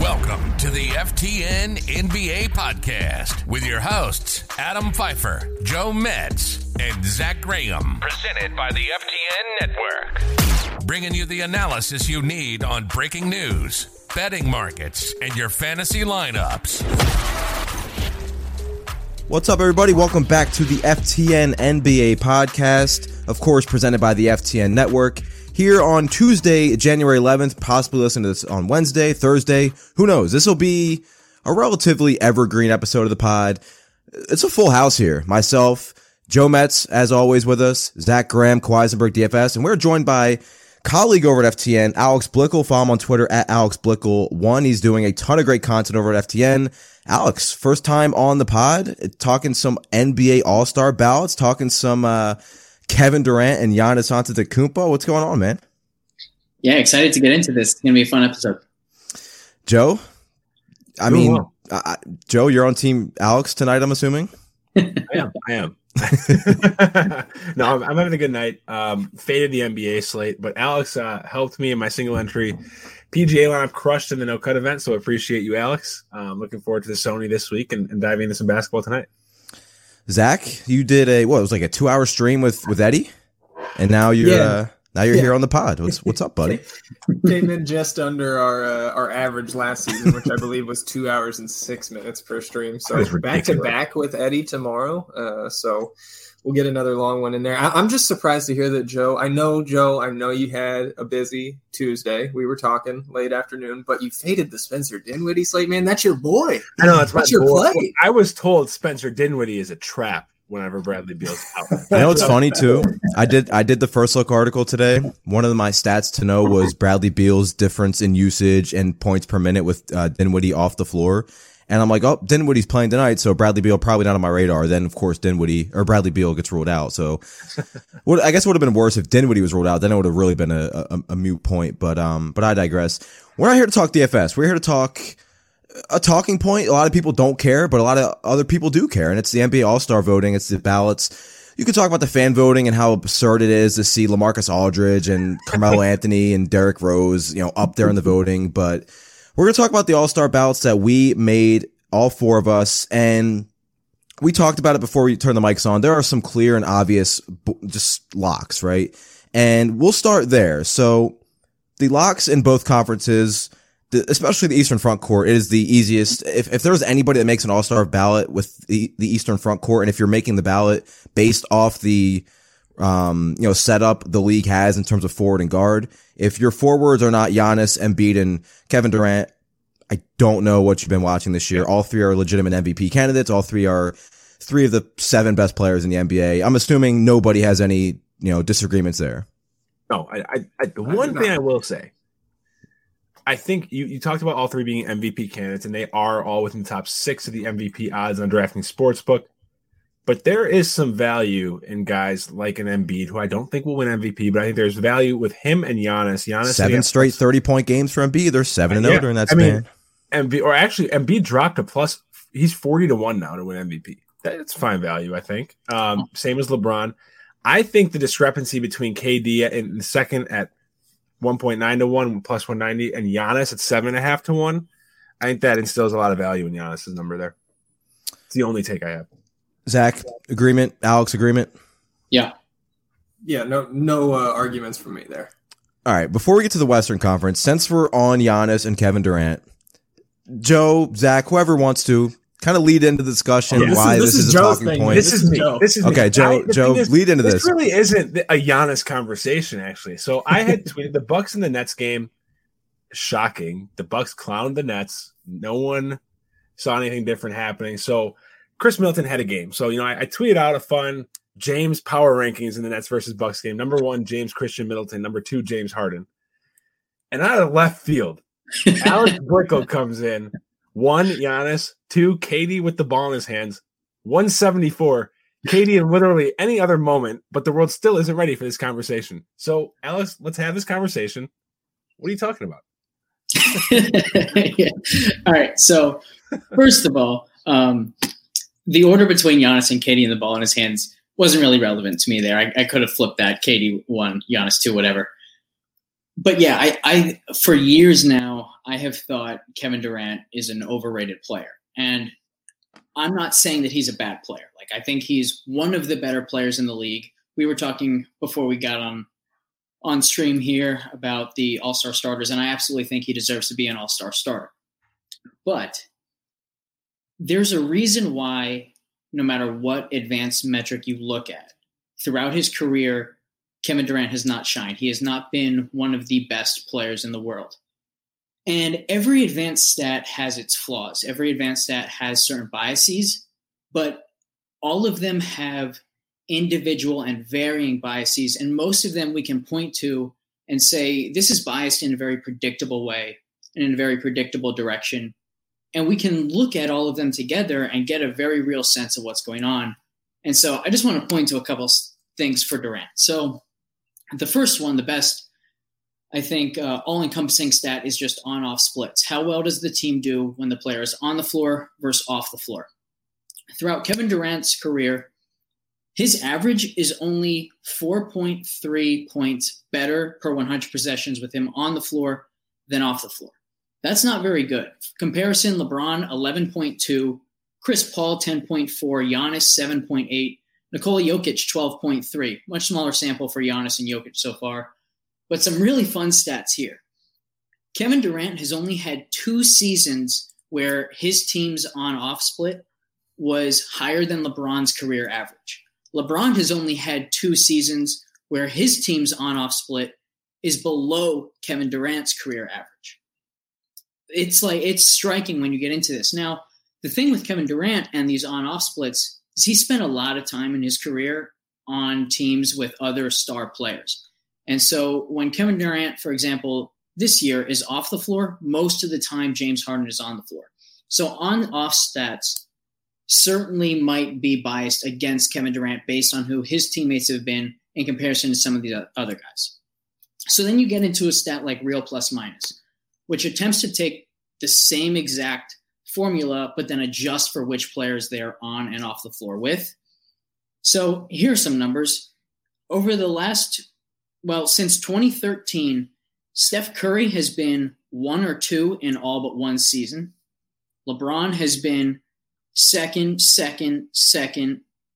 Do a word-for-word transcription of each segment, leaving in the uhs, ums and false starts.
Welcome to the F T N N B A podcast with your hosts, Adam Pfeiffer, Joe Metz, and Zach Graham. Presented by the F T N Network. Bringing you the analysis you need on breaking news, betting markets, and your fantasy lineups. What's up, everybody? Welcome back to the F T N N B A podcast, of course, presented by the F T N Network. Here on Tuesday, January eleventh, possibly listen to this on Wednesday, Thursday, who knows? This will be a relatively evergreen episode of the pod. It's a full house here. Myself, Joe Metz, as always with us, Zach Graham, Kawhi D F S, and we're joined by colleague over at F T N, Alex Blickel. Follow him on Twitter at Alex Blickel one. He's doing a ton of great content over at F T N. Alex, first time on the pod, talking some N B A All-Star ballots, talking some uh, Kevin Durant and Giannis Antetokounmpo. What's going on, man? Yeah, excited to get into this. It's going to be a fun episode. Joe, I Doing mean, well. uh, Joe, you're on team Alex tonight, I'm assuming? I am. I am. no, I'm, I'm having a good night. Um, faded the N B A slate, but Alex uh, helped me in my single entry P G A lineup, crushed in the no cut event. So I appreciate you, Alex. Um, looking forward to the Sony this week and, and diving into some basketball tonight. Zach, you did a what? It was like a two hour stream with, with Eddie, and now you're yeah. uh, now you're yeah. here on the pod. What's what's up, buddy? Came in just under our uh, our average last season, which I believe was two hours and six minutes per stream. So back to back with Eddie tomorrow. Uh, so we'll get another long one in there. I- I'm just surprised to hear that, Joe. I know, Joe. I know you had a busy Tuesday. We were talking late afternoon, but you faded the Spencer Dinwiddie slate, man. That's your boy. I know that's, that's your boy. play. I was told Spencer Dinwiddie is a trap whenever Bradley Beal's out. I know it's funny too. I did I did the First Look article today. One of my stats to know was Bradley Beal's difference in usage and points per minute with uh, Dinwiddie off the floor. And I'm like, oh, Dinwiddie's playing tonight, so Bradley Beal probably not on my radar. Then, of course, Dinwiddie or Bradley Beal gets ruled out. So, what I guess it would have been worse if Dinwiddie was ruled out. Then it would have really been a, a, a moot point. But um, but I digress. We're not here to talk D F S. We're here to talk a talking point. A lot of people don't care, but a lot of other people do care, and it's the N B A All-Star voting. It's the ballots. You could talk about the fan voting and how absurd it is to see LaMarcus Aldridge and Carmelo Anthony and Derrick Rose, you know, up there in the voting, but we're going to talk about the All-Star ballots that we made, all four of us, and we talked about it before we turned the mics on. There are some clear and obvious just locks, right? And we'll start there. So the locks in both conferences, especially the Eastern Front Court, it is the easiest. If, if there's anybody that makes an All-Star ballot with the, the Eastern Front Court, and if you're making the ballot based off the um, you know, setup the league has in terms of forward and guard, if your forwards are not Giannis, Embiid, and Kevin Durant, I don't know what you've been watching this year. All three are legitimate M V P candidates. All three are three of the seven best players in the N B A. I'm assuming nobody has any, you know, disagreements there. No, I, I, I the one thing I will say, I think you, you talked about all three being M V P candidates, and they are all within the top six of the M V P odds on DraftKings Sportsbook. But there is some value in guys like an Embiid, who I don't think will win M V P, but I think there's value with him and Giannis. Giannis seven straight thirty-point games for Embiid. They're seven and zero during that span. I mean, Embiid, or actually, Embiid dropped a plus. He's forty to one now to win M V P. That's fine value, I think. Um, same as LeBron. I think the discrepancy between K D in the second at one point nine to one plus one ninety and Giannis at seven and a half to one. I think that instills a lot of value in Giannis's number there. It's the only take I have. Zach, agreement? Alex, agreement? Yeah. Yeah, no no uh, arguments from me there. All right, before we get to the Western Conference, since we're on Giannis and Kevin Durant, Joe, Zach, whoever wants to, kind of lead into the discussion yeah, why this is, this, this is, is a Joe's talking thing, point. This is me. Joe. This is okay, me. Joe. I, Joe, is, lead into this. This really isn't a Giannis conversation, actually. So I had tweeted the Bucks in the Nets game. Shocking. The Bucks clowned the Nets. No one saw anything different happening. So Chris Middleton had a game. So, you know, I, I tweeted out a fun James power rankings in the Nets versus Bucks game. Number one, James Christian Middleton. Number two, James Harden. And out of left field, Alex Blickel comes in. One, Giannis. Two, K D with the ball in his hands. one seventy-four. K D in literally any other moment, but the world still isn't ready for this conversation. So, Alex, let's have this conversation. What are you talking about? yeah. All right. So, first of all, um, the order between Giannis and K D and the ball in his hands wasn't really relevant to me there. I, I could have flipped that. K D one, Giannis two, whatever. but yeah, I, I for years now, I have thought Kevin Durant is an overrated player. And I'm not saying that he's a bad player. Like, I think he's one of the better players in the league. We were talking before we got on on stream here about the all-star starters, and I absolutely think he deserves to be an all-star starter. But there's a reason why, no matter what advanced metric you look at, throughout his career, Kevin Durant has not shined. He has not been one of the best players in the world. And every advanced stat has its flaws. Every advanced stat has certain biases, but all of them have individual and varying biases. And most of them we can point to and say, this is biased in a very predictable way and in a very predictable direction. And we can look at all of them together and get a very real sense of what's going on. And so I just want to point to a couple things for Durant. So the first one, the best, I think, uh, all-encompassing stat is just on-off splits. How well does the team do when the player is on the floor versus off the floor? Throughout Kevin Durant's career, his average is only four point three points better per one hundred possessions with him on the floor than off the floor. That's not very good. Comparison, LeBron, eleven point two, Chris Paul, ten point four, Giannis, seven point eight, Nikola Jokic, twelve point three. Much smaller sample for Giannis and Jokic so far. But some really fun stats here. Kevin Durant has only had two seasons where his team's on-off split was higher than LeBron's career average. LeBron has only had two seasons where his team's on-off split is below Kevin Durant's career average. It's like, it's striking when you get into this. Now, the thing with Kevin Durant and these on-off splits is he spent a lot of time in his career on teams with other star players. And so when Kevin Durant, for example, this year is off the floor, most of the time James Harden is on the floor. So on-off stats certainly might be biased against Kevin Durant based on who his teammates have been in comparison to some of the other guys. So then you get into a stat like real plus minus, which attempts to take the same exact formula, but then adjust for which players they're on and off the floor with. So here are some numbers. Over the last, well, since twenty thirteen, Steph Curry has been one or two in all but one season. LeBron has been second, second, second,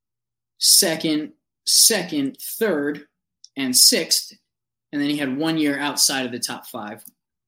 second, second, third, and sixth. And then he had one year outside of the top five.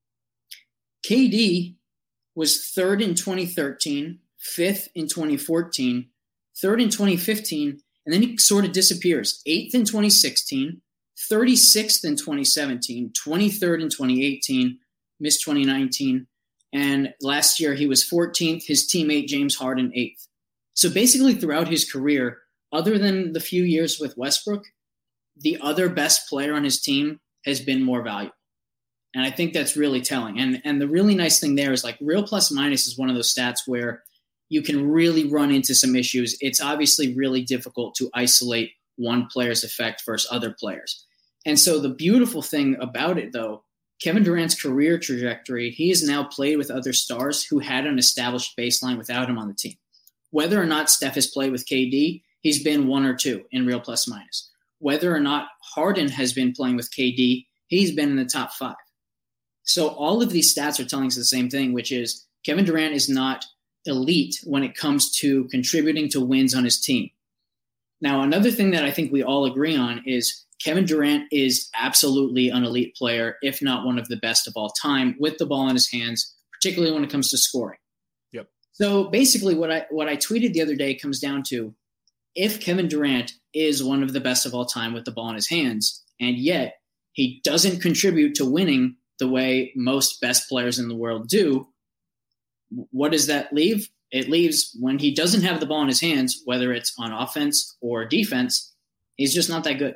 K D was third in twenty thirteen, fifth in twenty fourteen, third in twenty fifteen, and then he sort of disappears. Eighth in twenty sixteen, thirty-sixth in twenty seventeen, twenty-third in twenty eighteen, missed twenty nineteen, and last year he was fourteenth, his teammate James Harden eighth. So basically throughout his career, other than the few years with Westbrook, the other best player on his team has been more valuable. And I think that's really telling. And and the really nice thing there is like real plus minus is one of those stats where you can really run into some issues. It's obviously really difficult to isolate one player's effect versus other players. And so the beautiful thing about it, though, Kevin Durant's career trajectory, he has now played with other stars who had an established baseline without him on the team. Whether or not Steph has played with K D, he's been one or two in real plus minus. Whether or not Harden has been playing with K D, he's been in the top five. So all of these stats are telling us the same thing, which is Kevin Durant is not elite when it comes to contributing to wins on his team. Now, another thing that I think we all agree on is Kevin Durant is absolutely an elite player, if not one of the best of all time, with the ball in his hands, particularly when it comes to scoring. Yep. So basically what I what I tweeted the other day comes down to, if Kevin Durant is one of the best of all time with the ball in his hands, and yet he doesn't contribute to winning the way most best players in the world do, what does that leave? It leaves when he doesn't have the ball in his hands, whether it's on offense or defense, he's just not that good.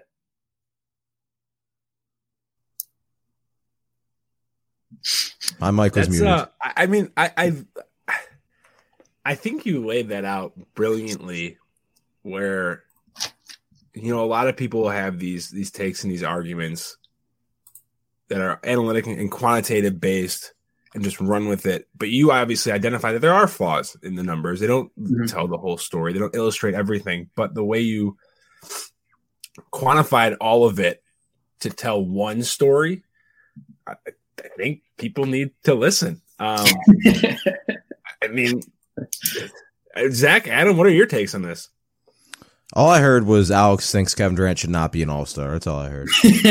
My mic was That's, muted. Uh, I mean, I, I I think you laid that out brilliantly where, you know, a lot of people have these these takes and these arguments that are analytic and quantitative based and just run with it. But you obviously identify that there are flaws in the numbers. They don't mm-hmm. tell the whole story. They don't illustrate everything. But the way you quantified all of it to tell one story, I, I think people need to listen. Um, I mean, Zach, Adam, what are your takes on this? All I heard was Alex thinks Kevin Durant should not be an all-star. That's all I heard.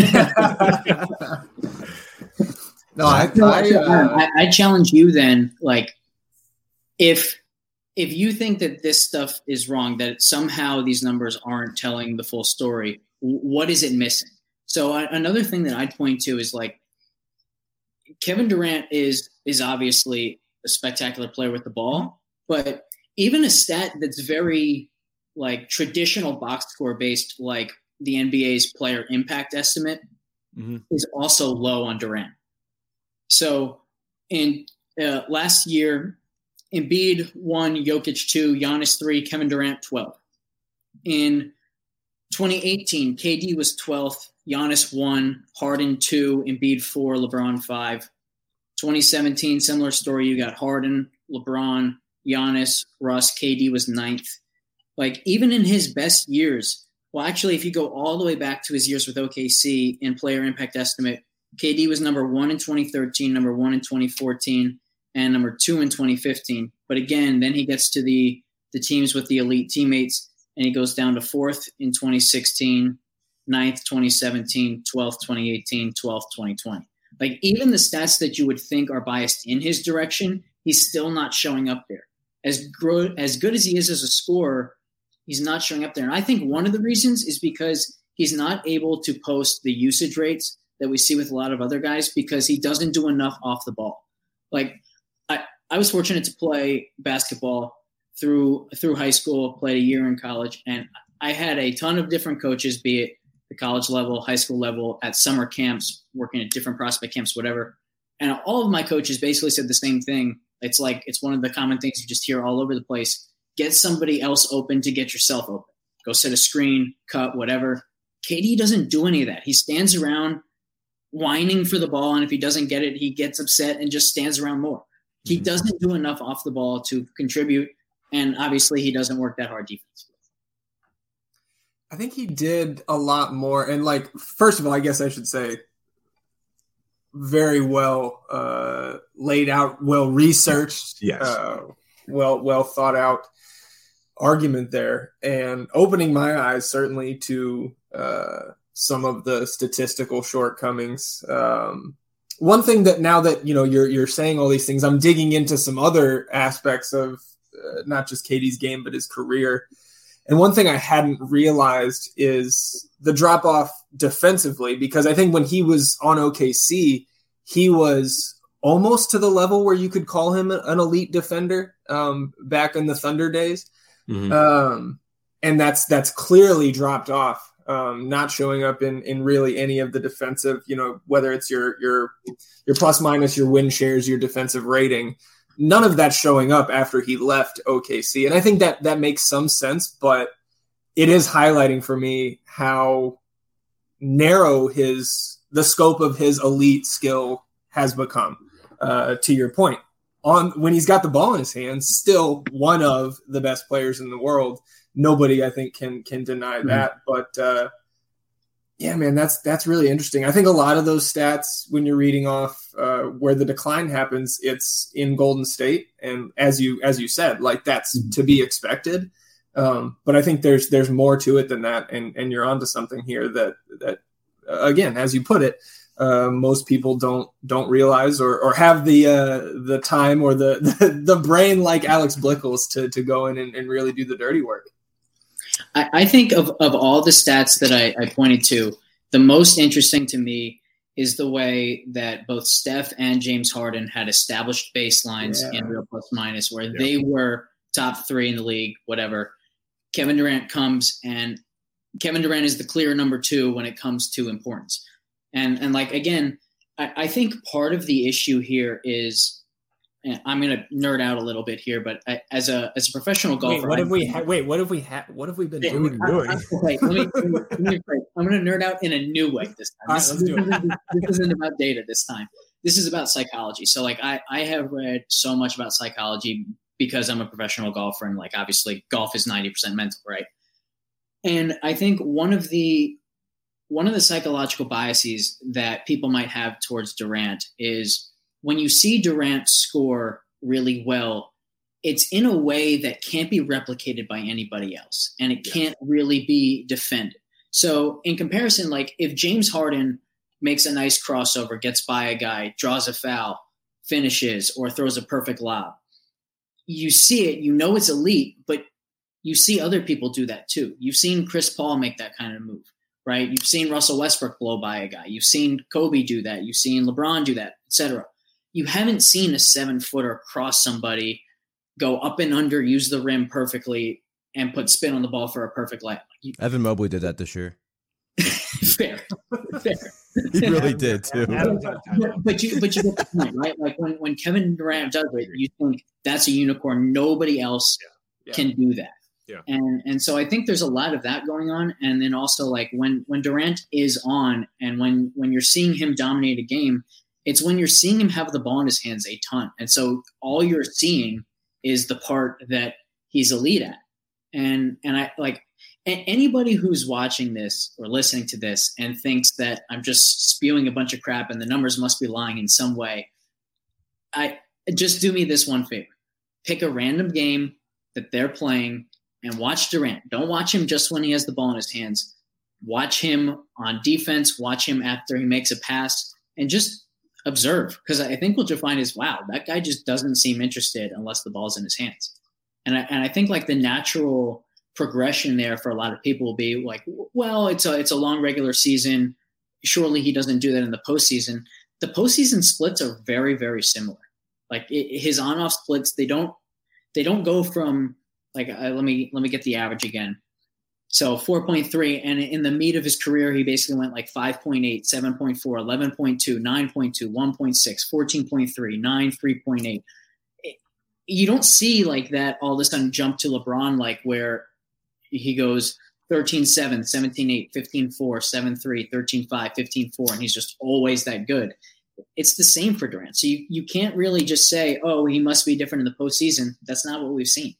no, I, I, uh, I, I challenge you then, like, if if you think that this stuff is wrong, that somehow these numbers aren't telling the full story, what is it missing? So uh, another thing that I'd point to is, like, Kevin Durant is is obviously a spectacular player with the ball, but even a stat that's very, like, traditional box score based, like the N B A's player impact estimate, mm-hmm. is also low on Durant. So in uh, last year, Embiid one, Jokic two, Giannis three, Kevin Durant twelve. In twenty eighteen, K D was twelfth, Giannis one, Harden two, Embiid four, LeBron five. twenty seventeen, similar story. You got Harden, LeBron, Giannis, Russ, K D was ninth. Like, even in his best years, well, actually, if you go all the way back to his years with O K C in player impact estimate, K D was number one in twenty thirteen, number one in twenty fourteen, and number two in twenty fifteen. But again, then he gets to the the teams with the elite teammates, and he goes down to fourth in twenty sixteen, ninth twenty seventeen, twelfth twenty eighteen, twelfth twenty twenty. Like, even the stats that you would think are biased in his direction, he's still not showing up there. As, gro- as good as he is as a scorer, he's not showing up there. And I think one of the reasons is because he's not able to post the usage rates that we see with a lot of other guys, because he doesn't do enough off the ball. Like, I, I was fortunate to play basketball through through high school, played a year in college, and I had a ton of different coaches, be it the college level, high school level, at summer camps, working at different prospect camps, whatever. And all of my coaches basically said the same thing. It's like, it's one of the common things you just hear all over the place. Get somebody else open to get yourself open. Go set a screen, cut, whatever. K D doesn't do any of that. He stands around whining for the ball, and if he doesn't get it, he gets upset and just stands around more. He mm-hmm. doesn't do enough off the ball to contribute, and obviously he doesn't work that hard defense. I think he did a lot more. And, like, first of all, I guess I should say very well uh, laid out, well researched, yes. uh, well well thought out argument there, and opening my eyes certainly to uh, some of the statistical shortcomings. Um, one thing that now that, you know, you're you're saying all these things, I'm digging into some other aspects of uh, not just K D's game but his career. And one thing I hadn't realized is the drop off defensively, because I think when he was on O K C, he was almost to the level where you could call him an elite defender um, back in the Thunder days. Mm-hmm. Um, and that's, that's clearly dropped off, um, not showing up in, in really any of the defensive, you know, whether it's your, your, your plus minus, your win shares, your defensive rating. None of that's showing up after he left O K C. And I think that that makes some sense, but it is highlighting for me how narrow his, the scope of his elite skill has become, uh, to your point. On when he's got the ball in his hands, still one of the best players in the world. Nobody, I think, can, can deny mm-hmm. that. But, uh, yeah, man, that's that's really interesting. I think a lot of those stats, when you're reading off uh, where the decline happens, it's in Golden State, and as you as you said, like, that's mm-hmm. to be expected. Um, but I think there's there's more to it than that, and and you're onto something here that that uh, again, as you put it, uh, most people don't don't realize or or have the uh, the time or the, the the brain like Alex Blickles to to go in and, and really do the dirty work. I, I think of, of all the stats that I, I pointed to, the most interesting to me is the way that both Steph and James Harden had established baselines yeah. in real plus minus, where yeah. they were top three in the league, whatever. Kevin Durant comes, and Kevin Durant is the clear number two when it comes to importance. And, and like, again, I, I think part of the issue here is, and I'm going to nerd out a little bit here, but I, as a as a professional golfer, wait, what have we ha- wait, what have we ha- what have we been doing? I, I, okay, let me, let me, let me I'm going to nerd out in a new way this time. This, right, let's do it. This isn't about data this time. This is about psychology. So, like, I, I have read so much about psychology because I'm a professional golfer, and, like, obviously golf is ninety percent mental, right? And I think one of the one of the psychological biases that people might have towards Durant is when you see Durant score really well, it's in a way that can't be replicated by anybody else, and it can't really be defended. So in comparison, like if James Harden makes a nice crossover, gets by a guy, draws a foul, finishes, or throws a perfect lob, you see it, you know it's elite, but you see other people do that too. You've seen Chris Paul make that kind of move, right? You've seen Russell Westbrook blow by a guy. You've seen Kobe do that. You've seen LeBron do that, et cetera. You haven't seen a seven-footer cross somebody, go up and under, use the rim perfectly, and put spin on the ball for a perfect layup. You, Evan Mobley did that this year. fair, fair. He really did too. But, but you, but you get the point, right? Like when, when Kevin Durant does it, you think that's a unicorn. Nobody else yeah. Yeah. can do that. Yeah. And and so I think there's a lot of that going on. And then also like when when Durant is on, and when when you're seeing him dominate a game, it's when you're seeing him have the ball in his hands a ton. And so all you're seeing is the part that he's elite at. And and I like anybody who's watching this or listening to this and thinks that I'm just spewing a bunch of crap and the numbers must be lying in some way, I just do me this one favor. Pick a random game that they're playing and watch Durant. Don't watch him just when he has the ball in his hands. Watch him on defense. Watch him after he makes a pass, and just observe. Because I think what you'll find is, wow, that guy just doesn't seem interested unless the ball's in his hands. And I, and I think like the natural progression there for a lot of people will be like, well, it's a it's a long regular season. Surely he doesn't do that in the postseason. The postseason splits are very, very similar. Like it, his on-off splits, they don't they don't go from like uh, let me let me get the average again. So four point three, and in the meat of his career, he basically went like five point eight, seven point four, eleven point two, nine point two, one point six, fourteen point three, nine, three point eight. You don't see like that all of a sudden jump to LeBron, like where he goes thirteen seven, seventeen eight, fifteen four, seven three, thirteen five, fifteen four, and he's just always that good. It's the same for Durant. So you, you can't really just say, oh, he must be different in the postseason. That's not what we've seen.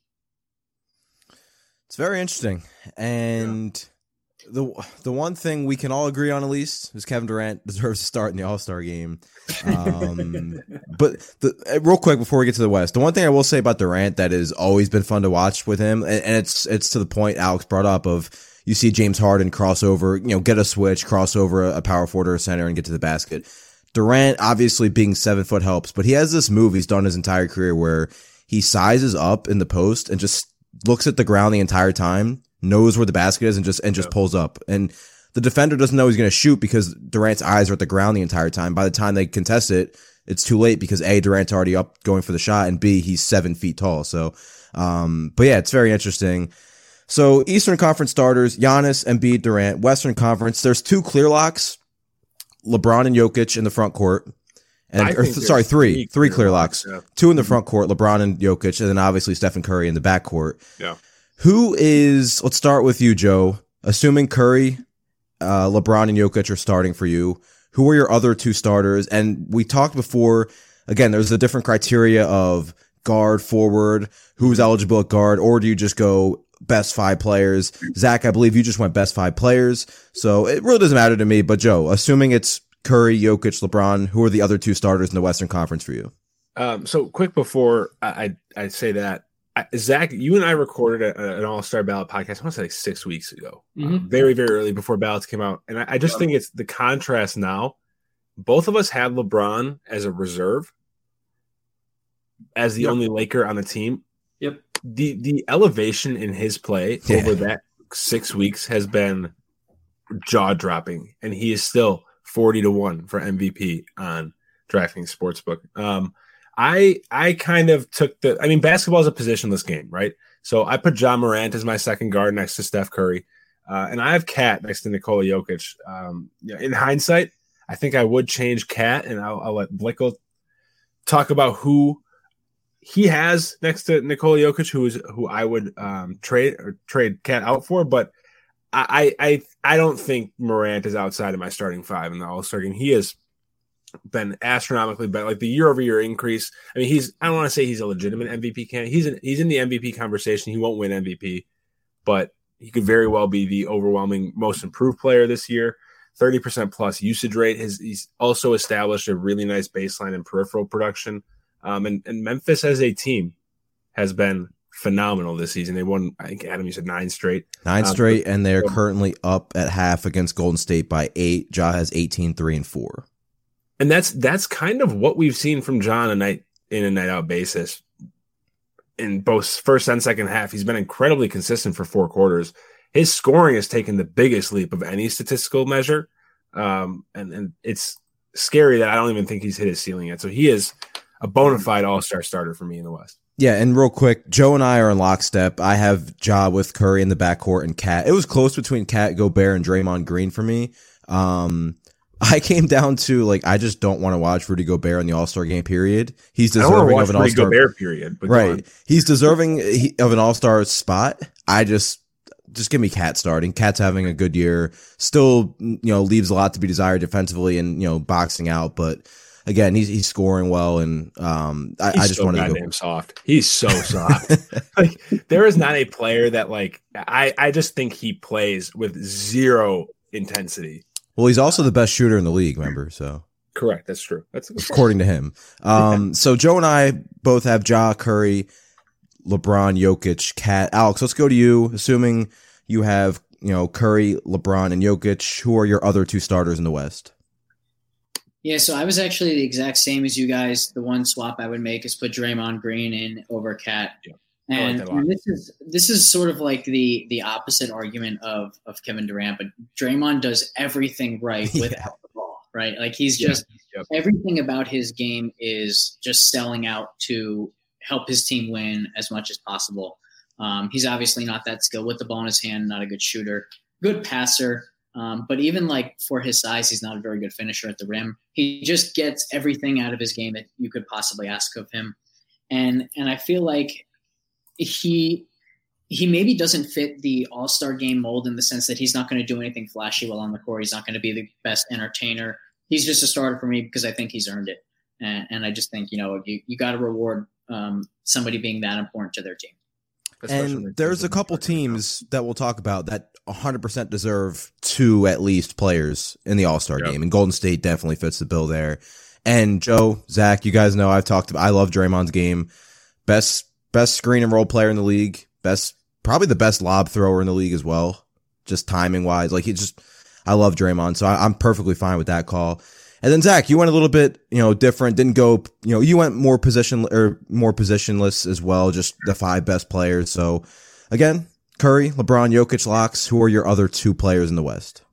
It's very interesting. And yeah. the the one thing we can all agree on, at least, is Kevin Durant deserves to start in the All-Star game. Um, but the, real quick before we get to the West, the one thing I will say about Durant that has always been fun to watch with him, and, and it's it's to the point Alex brought up of you see James Harden cross over, you know, get a switch, cross over a, a power forward or a center and get to the basket. Durant, obviously being seven foot helps, but he has this move he's done his entire career where he sizes up in the post and just looks at the ground the entire time, knows where the basket is, and just and just yeah. pulls up. And the defender doesn't know he's going to shoot because Durant's eyes are at the ground the entire time. By the time they contest it, it's too late because A, Durant's already up going for the shot, and B, he's seven feet tall. So, um, but yeah, it's very interesting. So Eastern Conference starters, Giannis, Embiid, Durant. Western Conference, there's two clear locks, LeBron and Jokic in the front court. And or, sorry, three, three, three clear locks, yeah. two in the front court, LeBron and Jokic, and then obviously Stephen Curry in the back court. Yeah. Who is, let's start with you, Joe, assuming Curry, uh, LeBron and Jokic are starting for you. Who are your other two starters? And we talked before, again, there's a different criteria of guard, forward, who's eligible at guard, or do you just go best five players? Zach, I believe you just went best five players. So it really doesn't matter to me, but Joe, assuming it's Curry, Jokic, LeBron, who are the other two starters in the Western Conference for you? Um, so quick before I I say that, I, Zach, you and I recorded a, an All-Star Ballot podcast, I want to say like six weeks ago, mm-hmm. uh, very, very early before ballots came out. And I, I just yeah. think it's the contrast now. Both of us had LeBron as a reserve, as the yep. only Laker on the team. Yep. The the elevation in his play yeah. over that six weeks has been jaw-dropping, and he is still forty to one for M V P on DraftKings Sportsbook. Um, I I kind of took the – I mean, basketball is a positionless game, right? So I put Ja Morant as my second guard next to Steph Curry, uh, and I have Kat next to Nikola Jokic. Um, you know, in hindsight, I think I would change Kat, and I'll, I'll let Blicko talk about who he has next to Nikola Jokic, who is who I would um, trade or trade Kat out for, but – I, I I don't think Morant is outside of my starting five in the All-Star game. He has been astronomically better, like the year-over-year increase. I mean, he's I don't want to say he's a legitimate M V P candidate. He's in, he's in the M V P conversation. He won't win M V P, but he could very well be the overwhelming most improved player this year. thirty percent plus usage rate. His, he's also established a really nice baseline in peripheral production. Um, and, and Memphis as a team has been phenomenal this season. They won, I think, Adam, you said nine straight. Nine um, straight, and they're currently up at half against Golden State by eight. Ja has eighteen, three, and four. And that's that's kind of what we've seen from Ja a night in and night out basis. In both first and second half, he's been incredibly consistent for four quarters. His scoring has taken the biggest leap of any statistical measure. Um, and, and it's scary that I don't even think he's hit his ceiling yet. So he is a bona fide all-star starter for me in the West. Yeah, and real quick, Joe and I are in lockstep. I have Ja with Curry in the backcourt and Cat. It was close between Cat, Gobert, and Draymond Green for me. Um, I came down to, like, I just don't want to watch Rudy Gobert in the All-Star game, period. He's deserving of an Rudy All-Star Gobert period. But right. He's deserving of an All-Star spot. I just, just give me Cat starting. Cat's having a good year. Still, you know, leaves a lot to be desired defensively and, you know, boxing out. But again, he's, he's scoring well. And, um, I, I just so want to go soft. He's so soft. Like, there is not a player that, like, I, I just think he plays with zero intensity. Well, he's also the best shooter in the league, remember? So correct, that's true. That's according to him. Um, so Joe and I both have Ja, Curry, LeBron, Jokic, Cat. Alex, let's go to you. Assuming you have, you know, Curry, LeBron, and Jokic, who are your other two starters in the West? Yeah, so I was actually the exact same as you guys. The one swap I would make is put Draymond Green in over Cat. Yeah. And, like and this is this is sort of like the the opposite argument of of Kevin Durant, but Draymond does everything right without yeah. the ball, right? Like he's just yeah. yep. everything about his game is just selling out to help his team win as much as possible. Um, he's obviously not that skilled with the ball in his hand, not a good shooter, good passer, um, but even like for his size, he's not a very good finisher at the rim. He just gets everything out of his game that you could possibly ask of him, and and I feel like. He he maybe doesn't fit the all-star game mold in the sense that he's not going to do anything flashy while on the court. He's not going to be the best entertainer. He's just a starter for me because I think he's earned it. And, and I just think, you know, you, you got to reward um, somebody being that important to their team. Especially and there's a couple teams that we'll talk about that one hundred percent deserve two at least players in the all-star yep. game. And Golden State definitely fits the bill there. And Joe, Zach, you guys know I've talked about, I love Draymond's game. Best Best screen and roll player in the league. Best, probably the best lob thrower in the league as well. Just timing wise. Like he just, I love Draymond. So I, I'm perfectly fine with that call. And then Zach, you went a little bit, you know, different. Didn't go, you know, you went more position or more positionless as well. Just the five best players. So again, Curry, LeBron, Jokic, locks. Who are your other two players in the West?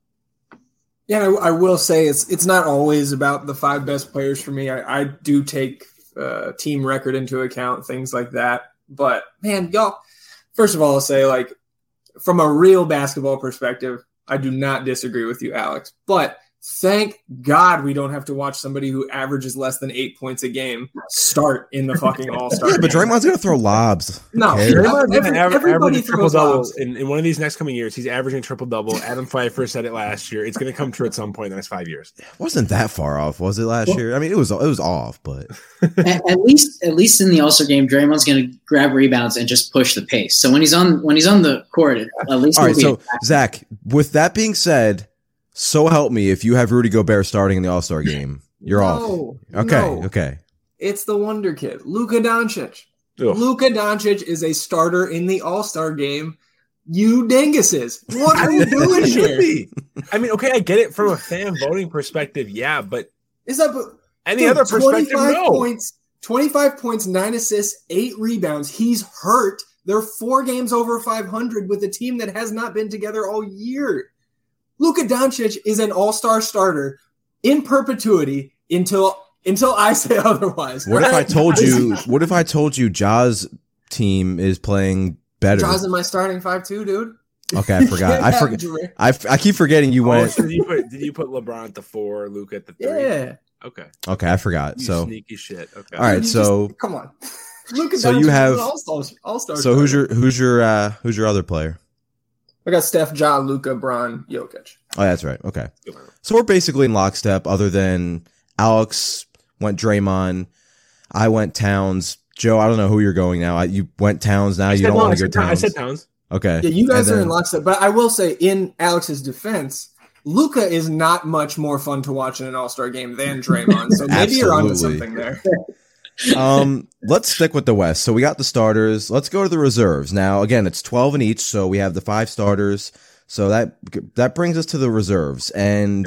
Yeah, I, I will say it's, it's not always about the five best players for me. I, I do take uh, team record into account, things like that. But, man, y'all, first of all, I'll say, like, from a real basketball perspective, I do not disagree with you, Alex. But thank God we don't have to watch somebody who averages less than eight points a game start in the fucking All-Star Yeah, but Draymond's going to throw lobs. No, Draymond's going to aver- average triple-double. In, in one of these next coming years, he's averaging triple-double. Adam Pfeiffer said it last year. It's going to come true at some point in the next five years. It wasn't that far off, was it, last well, year? I mean, it was it was off, but... at, at least at least in the All-Star game, Draymond's going to grab rebounds and just push the pace. So when he's on when he's on the court, at least... All right, so, Zach, with that being said... So help me if you have Rudy Gobert starting in the All-Star game. You're no, off. Okay, no. okay. It's the wonder kid, Luka Doncic. Ugh. Luka Doncic is a starter in the All-Star game. You dinguses. What are you doing here? I mean, okay, I get it from a fan voting perspective, yeah, but is that any dude, other perspective, no. Points, twenty-five points, nine assists, eight rebounds. He's hurt. They're four games over five hundred with a team that has not been together all year. Luka Doncic is an all-star starter in perpetuity until until I say otherwise. What if I told you? What if I told you Ja's team is playing better? Ja's in my starting five too, dude. Okay, I forgot. I forgot. I, I keep forgetting you went. Oh, so did you put did you put LeBron at the four, Luka at the three? Yeah. Okay. Okay, I forgot. You so sneaky shit. Okay. All right. So just, come on. Luka so Doncic you have all-star. All-star so who's your who's your uh, who's your other player? I got Steph, Ja, Luka, Bron, Jokic. Oh, that's right. Okay. So we're basically in lockstep other than Alex went Draymond. I went Towns. Joe, I don't know who you're going now. I, you went Towns now. You don't want to go Towns. I said Towns. Okay. Yeah, you guys then, are in lockstep. But I will say, in Alex's defense, Luka is not much more fun to watch in an All-Star game than Draymond. So maybe you're onto something there. um, let's stick with the West. So we got the starters. Let's go to the reserves. Now, again, it's twelve in each. So we have the five starters. So that that brings us to the reserves. And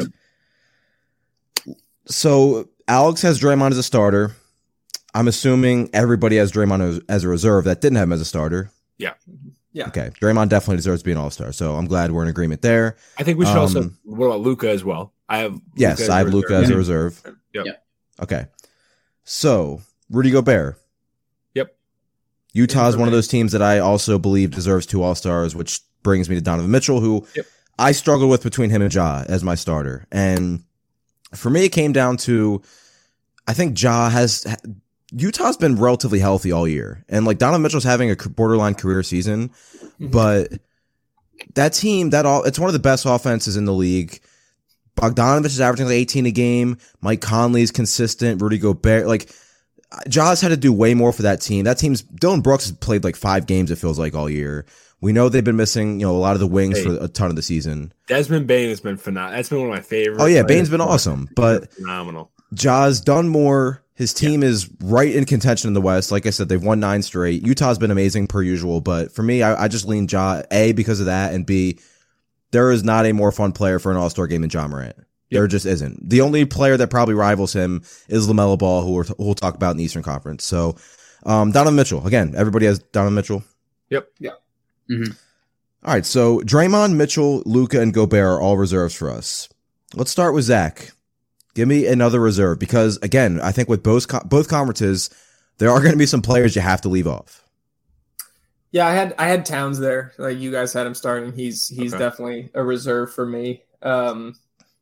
yep. so Alex has Draymond as a starter. I'm assuming everybody has Draymond as, as a reserve that didn't have him as a starter. Yeah. Yeah. Okay. Draymond definitely deserves to be an all-star. So I'm glad we're in agreement there. I think we should um, also, what about Luka as well? I have Yes, Luka I have Luka as a reserve. Yep. yep. Okay. So Rudy Gobert. Yep. Utah is one of those teams that I also believe deserves two all-stars, which brings me to Donovan Mitchell, who yep. I struggled with between him and Ja as my starter. And for me, it came down to, I think Ja has, Utah's been relatively healthy all year. And like Donovan Mitchell's having a borderline career season, mm-hmm. but that team, that all, it's one of the best offenses in the league. Bogdanovich is averaging like eighteen a game. Mike Conley's consistent. Rudy Gobert, like Ja's had to do way more for that team. That team's Dylan Brooks has played like five games. It feels like all year. We know they've been missing, you know, a lot of the wings hey, for a ton of the season. Desmond Bane has been phenomenal. That's been one of my favorites. Oh yeah, Bane's been awesome, but phenomenal. Ja's done more. His team yeah. is right in contention in the West. Like I said, they've won nine straight. Utah's been amazing per usual, but for me, I, I just lean Ja A because of that, and B, there is not a more fun player for an All-Star game than Ja Morant. Yep. There just isn't. The only player that probably rivals him is LaMelo Ball, who, we're, who we'll talk about in the Eastern Conference. So, um, Donovan Mitchell. Again, everybody has Donovan Mitchell. Yep. Yeah. Mm-hmm. All right, so Draymond, Mitchell, Luka, and Gobert are all reserves for us. Let's start with Zach. Give me another reserve because, again, I think with both both conferences, there are going to be some players you have to leave off. Yeah, I had I had Towns there. Like you guys had him starting. He's he's okay. definitely a reserve for me. Um,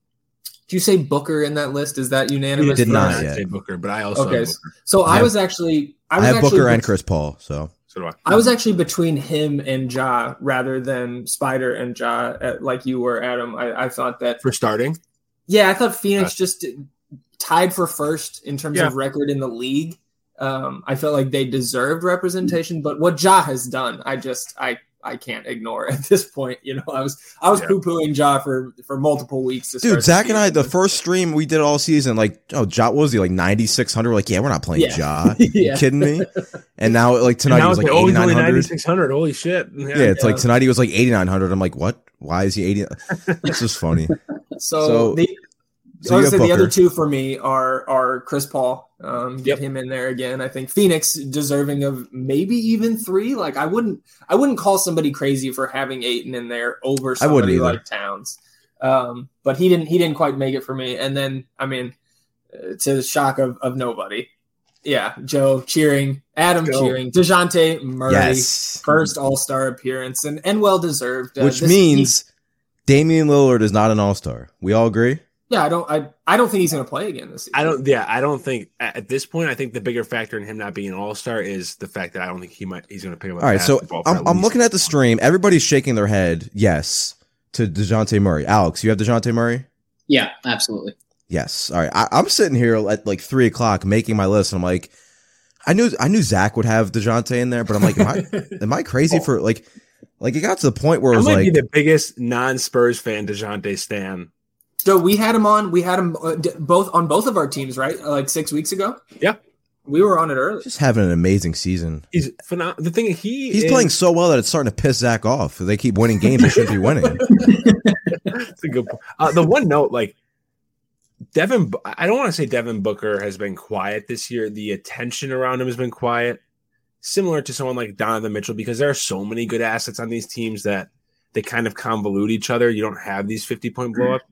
do you say Booker in that list? Is that unanimous? Did not yet. Say Booker, but I also okay. have Booker. So I, I have, was actually I was I have actually Booker and Chris Paul. So so do I. I was actually between him and Ja rather than Spider and Ja, like you were, Adam. I, I thought that for starting. Yeah, I thought Phoenix uh, just tied for first in terms yeah. of record in the league. Um, I felt like they deserved representation, but what Ja has done, I just I I can't ignore at this point. You know, I was I was yeah. poo-pooing Ja for, for multiple weeks. To Dude, Zach and I, the first stream we did all season, like, oh, Ja, what was he, like ninety-six hundred? We're like, yeah, we're not playing Ja. You yeah. kidding me? And now, like, tonight now he was like eighty-nine hundred. ninety-six hundred. Holy shit. Yeah, yeah it's yeah. like tonight he was like eighty-nine hundred. I'm like, what? Why is he eighty? This is funny. So, so the, so I the other two for me are are Chris Paul. Um, get yep. him in there again. I think Phoenix deserving of maybe even three. Like I wouldn't, I wouldn't call somebody crazy for having Ayton in there over somebody like Towns. Um, but he didn't, he didn't quite make it for me. And then, I mean, uh, to the shock of, of nobody. Yeah. Joe cheering, Adam Go. cheering, DeJounte Murray, yes. first all-star appearance and, and well-deserved. Uh, Which this, means he, Damian Lillard is not an all-star. We all agree? Yeah, I don't. I, I don't think he's going to play again this season. I don't. Yeah, I don't think at this point. I think the bigger factor in him not being an all star is the fact that I don't think he might. He's going to pick up. All right, so I'm, I'm looking at the stream. Everybody's shaking their head. Yes, to DeJounte Murray. Alex, you have DeJounte Murray? Yeah, absolutely. Yes. All right. I, I'm sitting here at like three o'clock making my list, and I'm like, I knew I knew Zach would have DeJounte in there, but I'm like, am I am I crazy oh. for like like it got to the point where it was I might like be the biggest non Spurs fan DeJounte stan. So we had him on. We had him uh, d- both on both of our teams, right? Uh, like six weeks ago. Yeah, we were on it early. Just having an amazing season. He's phenomenal. The thing he he's is, playing so well that it's starting to piss Zach off. They keep winning games they shouldn't be winning. That's a good point. Uh, the one note, like Devin, I don't want to say Devin Booker has been quiet this year. The attention around him has been quiet, similar to someone like Donovan Mitchell, because there are so many good assets on these teams that they kind of convolute each other. You don't have these fifty point blowups.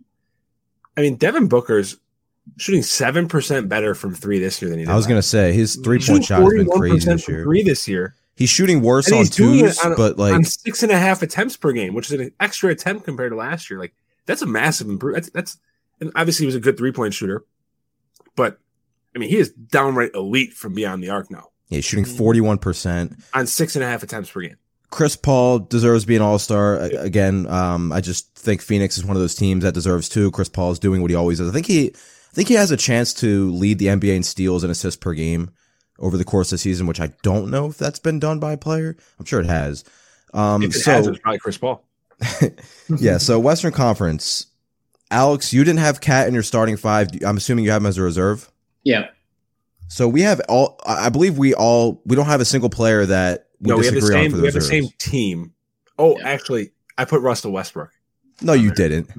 I mean, Devin Booker's shooting seven percent better from three this year than he did. I was going to say his three-point shot has been crazy this year. Three this year. He's shooting worse on twos, on, but like on six and a half attempts per game, which is an extra attempt compared to last year. Like that's a massive improvement. That's, that's and obviously he was a good three-point shooter, but I mean, he is downright elite from beyond the arc now. Yeah, he's shooting forty-one percent on six and a half attempts per game. Chris Paul deserves to be an all-star. Again, um, I just think Phoenix is one of those teams that deserves to. Chris Paul is doing what he always does. I think he, I think he has a chance to lead the N B A in steals and assists per game over the course of the season, which I don't know if that's been done by a player. I'm sure it has. Um, if it so has, it's probably Chris Paul. Yeah. So Western Conference, Alex, you didn't have Cat in your starting five. I'm assuming you have him as a reserve. Yeah. So we have all. I believe we all. We don't have a single player that we no. We have the same. For the we have reserves. the same team. Oh, Yeah. actually, I put Russell Westbrook. No, you didn't.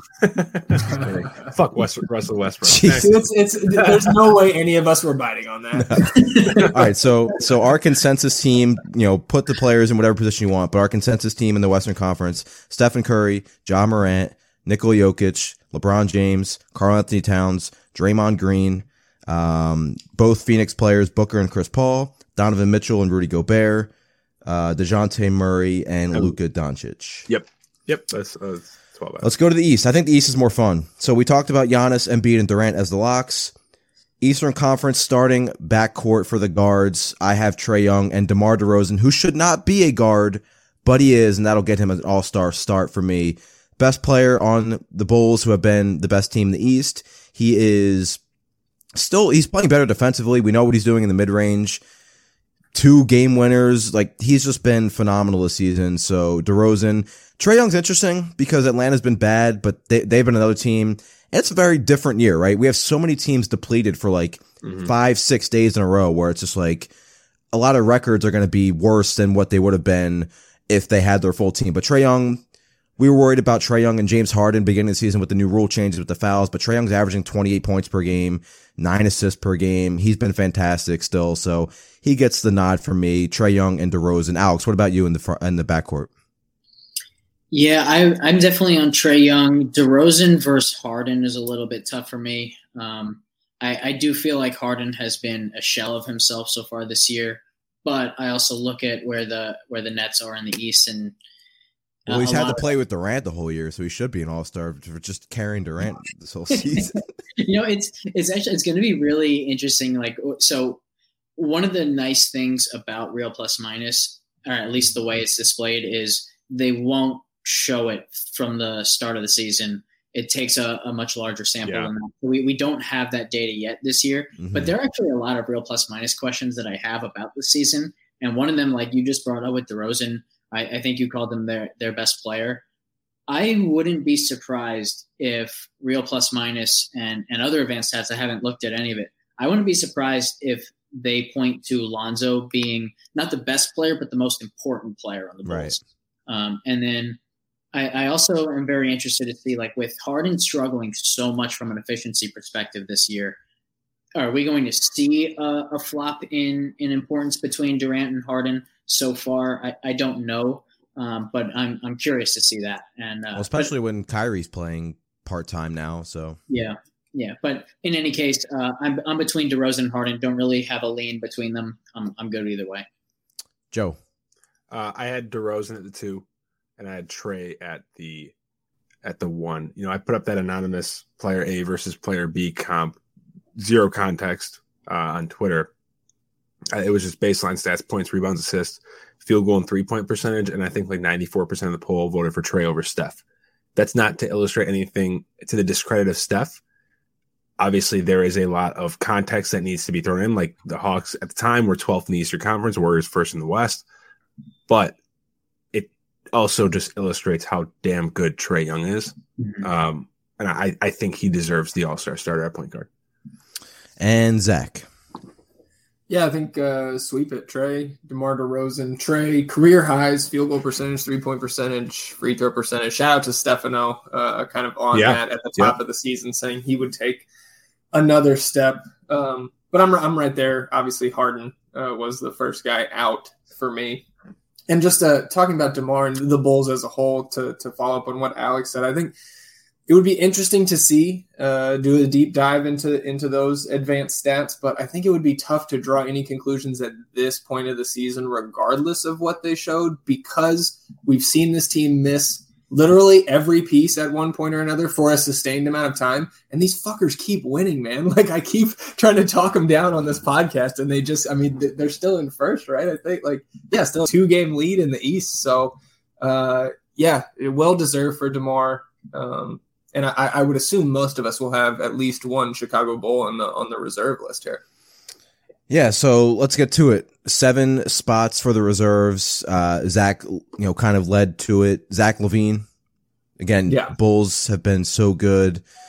Fuck West, Russell Westbrook. It's, it's, there's no way any of us were biting on that. No. All right, so so our consensus team, you know, put the players in whatever position you want, but our consensus team in the Western Conference: Stephen Curry, Ja Morant, Nikola Jokic, LeBron James, Karl Anthony Towns, Draymond Green, um, both Phoenix players, Booker and Chris Paul, Donovan Mitchell and Rudy Gobert, uh, DeJounte Murray and Oh. Luka Doncic. Yep. Yep. That's, uh, that's twelve. Let's go to the East. I think the East is more fun. So we talked about Giannis, Embiid, and Durant as the locks. Eastern Conference starting backcourt for the guards. I have Trae Young and DeMar DeRozan, who should not be a guard, but he is, and that'll get him an all-star start for me. Best player on the Bulls, who have been the best team in the East. He is still, he's playing better defensively. We know what he's doing in the mid-range. Two game winners. Like, he's just been phenomenal this season. So DeRozan. Trae Young's interesting because Atlanta's been bad, but they, they've been another team. And it's a very different year, right? We have so many teams depleted for like mm-hmm. five, six days in a row where it's just like a lot of records are going to be worse than what they would have been if they had their full team. But Trae Young, we were worried about Trae Young and James Harden beginning of the season with the new rule changes with the fouls, but Trae Young's averaging twenty-eight points per game, nine assists per game. He's been fantastic still. So he gets the nod from me. Trae Young and DeRozan. Alex, what about you in the front, in the backcourt? Yeah, I, I'm definitely on Trae Young. DeRozan versus Harden is a little bit tough for me. Um, I, I do feel like Harden has been a shell of himself so far this year, but I also look at where the where the Nets are in the East, and uh, well, he's had to play with Durant the whole year, so he should be an all-star for just carrying Durant this whole season. You know, it's it's actually it's going to be really interesting. Like, so one of the nice things about Real Plus Minus, or at least the way it's displayed, is they won't show it from the start of the season. It takes a, a much larger sample yeah. than that. We we don't have that data yet this year, mm-hmm. but there are actually a lot of Real Plus Minus questions that I have about this season. And one of them, like you just brought up with DeRozan, I, I think you called them their, their best player. I wouldn't be surprised if Real Plus Minus and, and other advanced stats, I haven't looked at any of it. I wouldn't be surprised if they point to Lonzo being not the best player, but the most important player on the Bulls. Right. Um, and then I, I also am very interested to see, like, with Harden struggling so much from an efficiency perspective this year, are we going to see a, a flop in, in importance between Durant and Harden so far? I, I don't know, um, but I'm I'm curious to see that. And uh, well, especially but, when Kyrie's playing part time now. So yeah, yeah. But in any case, uh, I'm I'm between DeRozan and Harden. Don't really have a lean between them. I'm I'm good either way. Joe, uh, I had DeRozan at the two. And I had Trae at the at the one. You know, I put up that anonymous player A versus player B comp, zero context uh, on Twitter. Uh, it was just baseline stats, points, rebounds, assists, field goal, and three point percentage. And I think like ninety-four percent of the poll voted for Trae over Steph. That's not to illustrate anything to the discredit of Steph. Obviously, there is a lot of context that needs to be thrown in. Like the Hawks at the time were twelfth in the Eastern Conference, Warriors first in the West, but also just illustrates how damn good Trae Young is. Mm-hmm. Um, and I, I think he deserves the all-star starter at point guard. And Zach. Yeah, I think uh, sweep it. Trae, DeMar DeRozan, Trae, career highs, field goal percentage, three-point percentage, free throw percentage. Shout out to Stefano, uh, kind of on yeah. that at the top yeah. of the season, saying he would take another step. Um, but I'm I'm right there. Obviously, Harden uh, was the first guy out for me. And just uh, talking about DeMar and the Bulls as a whole, to to follow up on what Alex said, I think it would be interesting to see, uh, do a deep dive into into those advanced stats. But I think it would be tough to draw any conclusions at this point of the season, regardless of what they showed, because we've seen this team miss literally every piece at one point or another for a sustained amount of time. And these fuckers keep winning, man. Like, I keep trying to talk them down on this podcast, and they just, I mean, they're still in first, right? I think, like, yeah, still a two-game lead in the East. So, uh, yeah, well-deserved for DeMar. Um, and I, I would assume most of us will have at least one Chicago Bull on the on the reserve list here. Yeah, so let's get to it. Seven spots for the reserves. Uh, Zach, you know, kind of led to it. Zach LaVine, again, yeah. Bulls have been so good.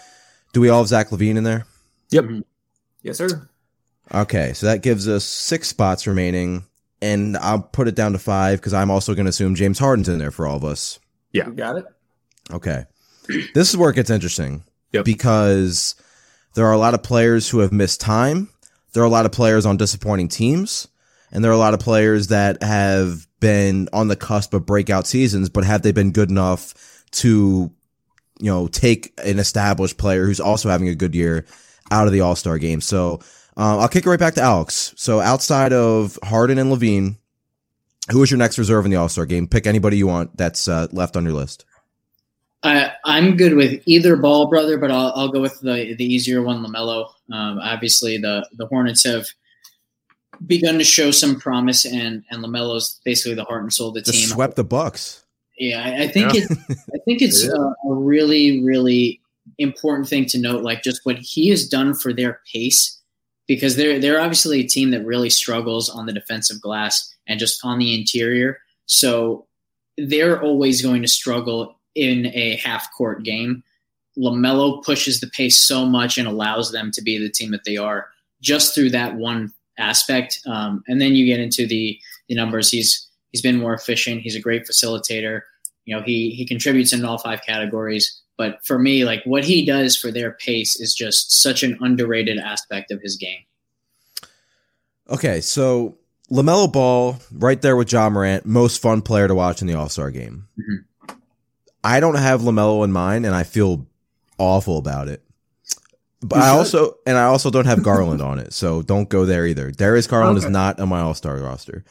Do we all have Zach LaVine in there? Yep. Mm-hmm. Yes, sir. Okay, so that gives us six spots remaining, and I'll put it down to five because I'm also going to assume James Harden's in there for all of us. Yeah. You got it. Okay. This is where it gets interesting Yep. because there are a lot of players who have missed time. There are a lot of players on disappointing teams, and there are a lot of players that have been on the cusp of breakout seasons, but have they been good enough to, you know, take an established player who's also having a good year out of the All-Star game? So uh, I'll kick it right back to Alex. So outside of Harden and LaVine, who is your next reserve in the All-Star game? Pick anybody you want that's uh, left on your list. Uh, I'm good with either Ball brother, but I'll, I'll go with the the easier one, LaMelo. Um, obviously, the, the Hornets have begun to show some promise, and, and LaMelo's basically the heart and soul of the Just team. swept the Bucks. Yeah, I, I think Yeah. it. I think it's It a, a really, really important thing to note, like just what he has done for their pace, because they're they're obviously a team that really struggles on the defensive glass and just on the interior. So they're always going to struggle in a half-court game. LaMelo pushes the pace so much and allows them to be the team that they are just through that one aspect. Um, and then you get into the the numbers. He's he's been more efficient. He's a great facilitator. You know, he he contributes in all five categories. But for me, like what he does for their pace is just such an underrated aspect of his game. Okay, so LaMelo Ball, right there with Ja Morant, most fun player to watch in the All-Star game. Mhm. I don't have LaMelo in mine, and I feel awful about it. But You I should. also and I also don't have Garland on it, so don't go there either. Darius Garland Okay. is not on my All-Star roster.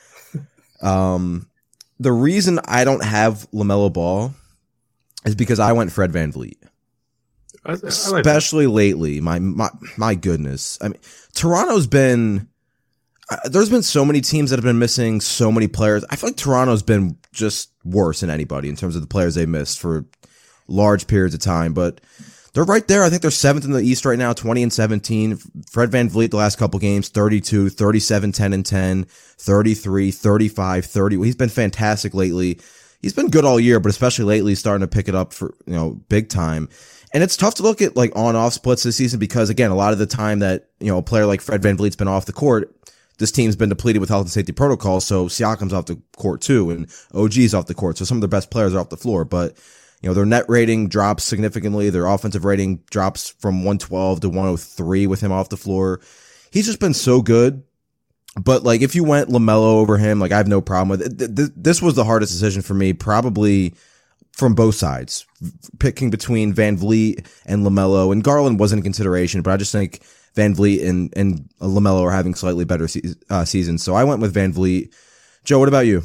Um, the reason I don't have LaMelo Ball is because I went Fred VanVleet. I, I like that. Especially lately. My my my goodness. I mean, Toronto's been uh, there's been so many teams that have been missing so many players. I feel like Toronto's been just worse than anybody in terms of the players they missed for large periods of time, but they're right there. I think they're seventh in the East right now, twenty and seventeen. Fred VanVleet the last couple games, thirty-two, thirty-seven, ten and ten, thirty-three, thirty-five, thirty. He's been fantastic lately. He's been good all year, but especially lately he's starting to pick it up for, you know, big time. And it's tough to look at like on-off splits this season because again, a lot of the time that, you know, a player like Fred VanVleet's been off the court, this team's been depleted with health and safety protocols. So Siakam's off the court too, and O G's off the court. So some of their best players are off the floor, but you know, their net rating drops significantly. Their offensive rating drops from one twelve to one oh three with him off the floor. He's just been so good. But like, if you went LaMelo over him, like I have no problem with it. This was the hardest decision for me, probably from both sides, picking between VanVleet and LaMelo, and Garland wasn't a consideration, but I just think VanVleet and, and LaMelo are having slightly better se- uh, seasons. So I went with VanVleet. Joe, what about you?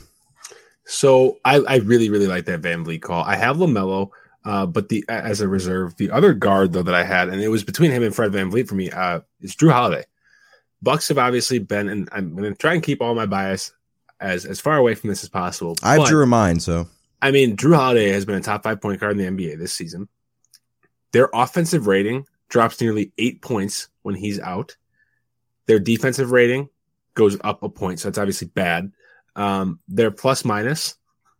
So I, I really, really like that VanVleet call. I have LaMelo, uh, but the as a reserve. The other guard, though, that I had, and it was between him and Fred VanVleet for me, uh, is Drew Holiday. Bucks have obviously been, and I'm going to try and keep all my bias as, as far away from this as possible. I have but, Drew in mind, so. I mean, Drew Holiday has been a top five point guard in the N B A this season. Their offensive rating drops nearly eight points when he's out. Their defensive rating goes up a point, so that's obviously bad. Um, they're plus minus.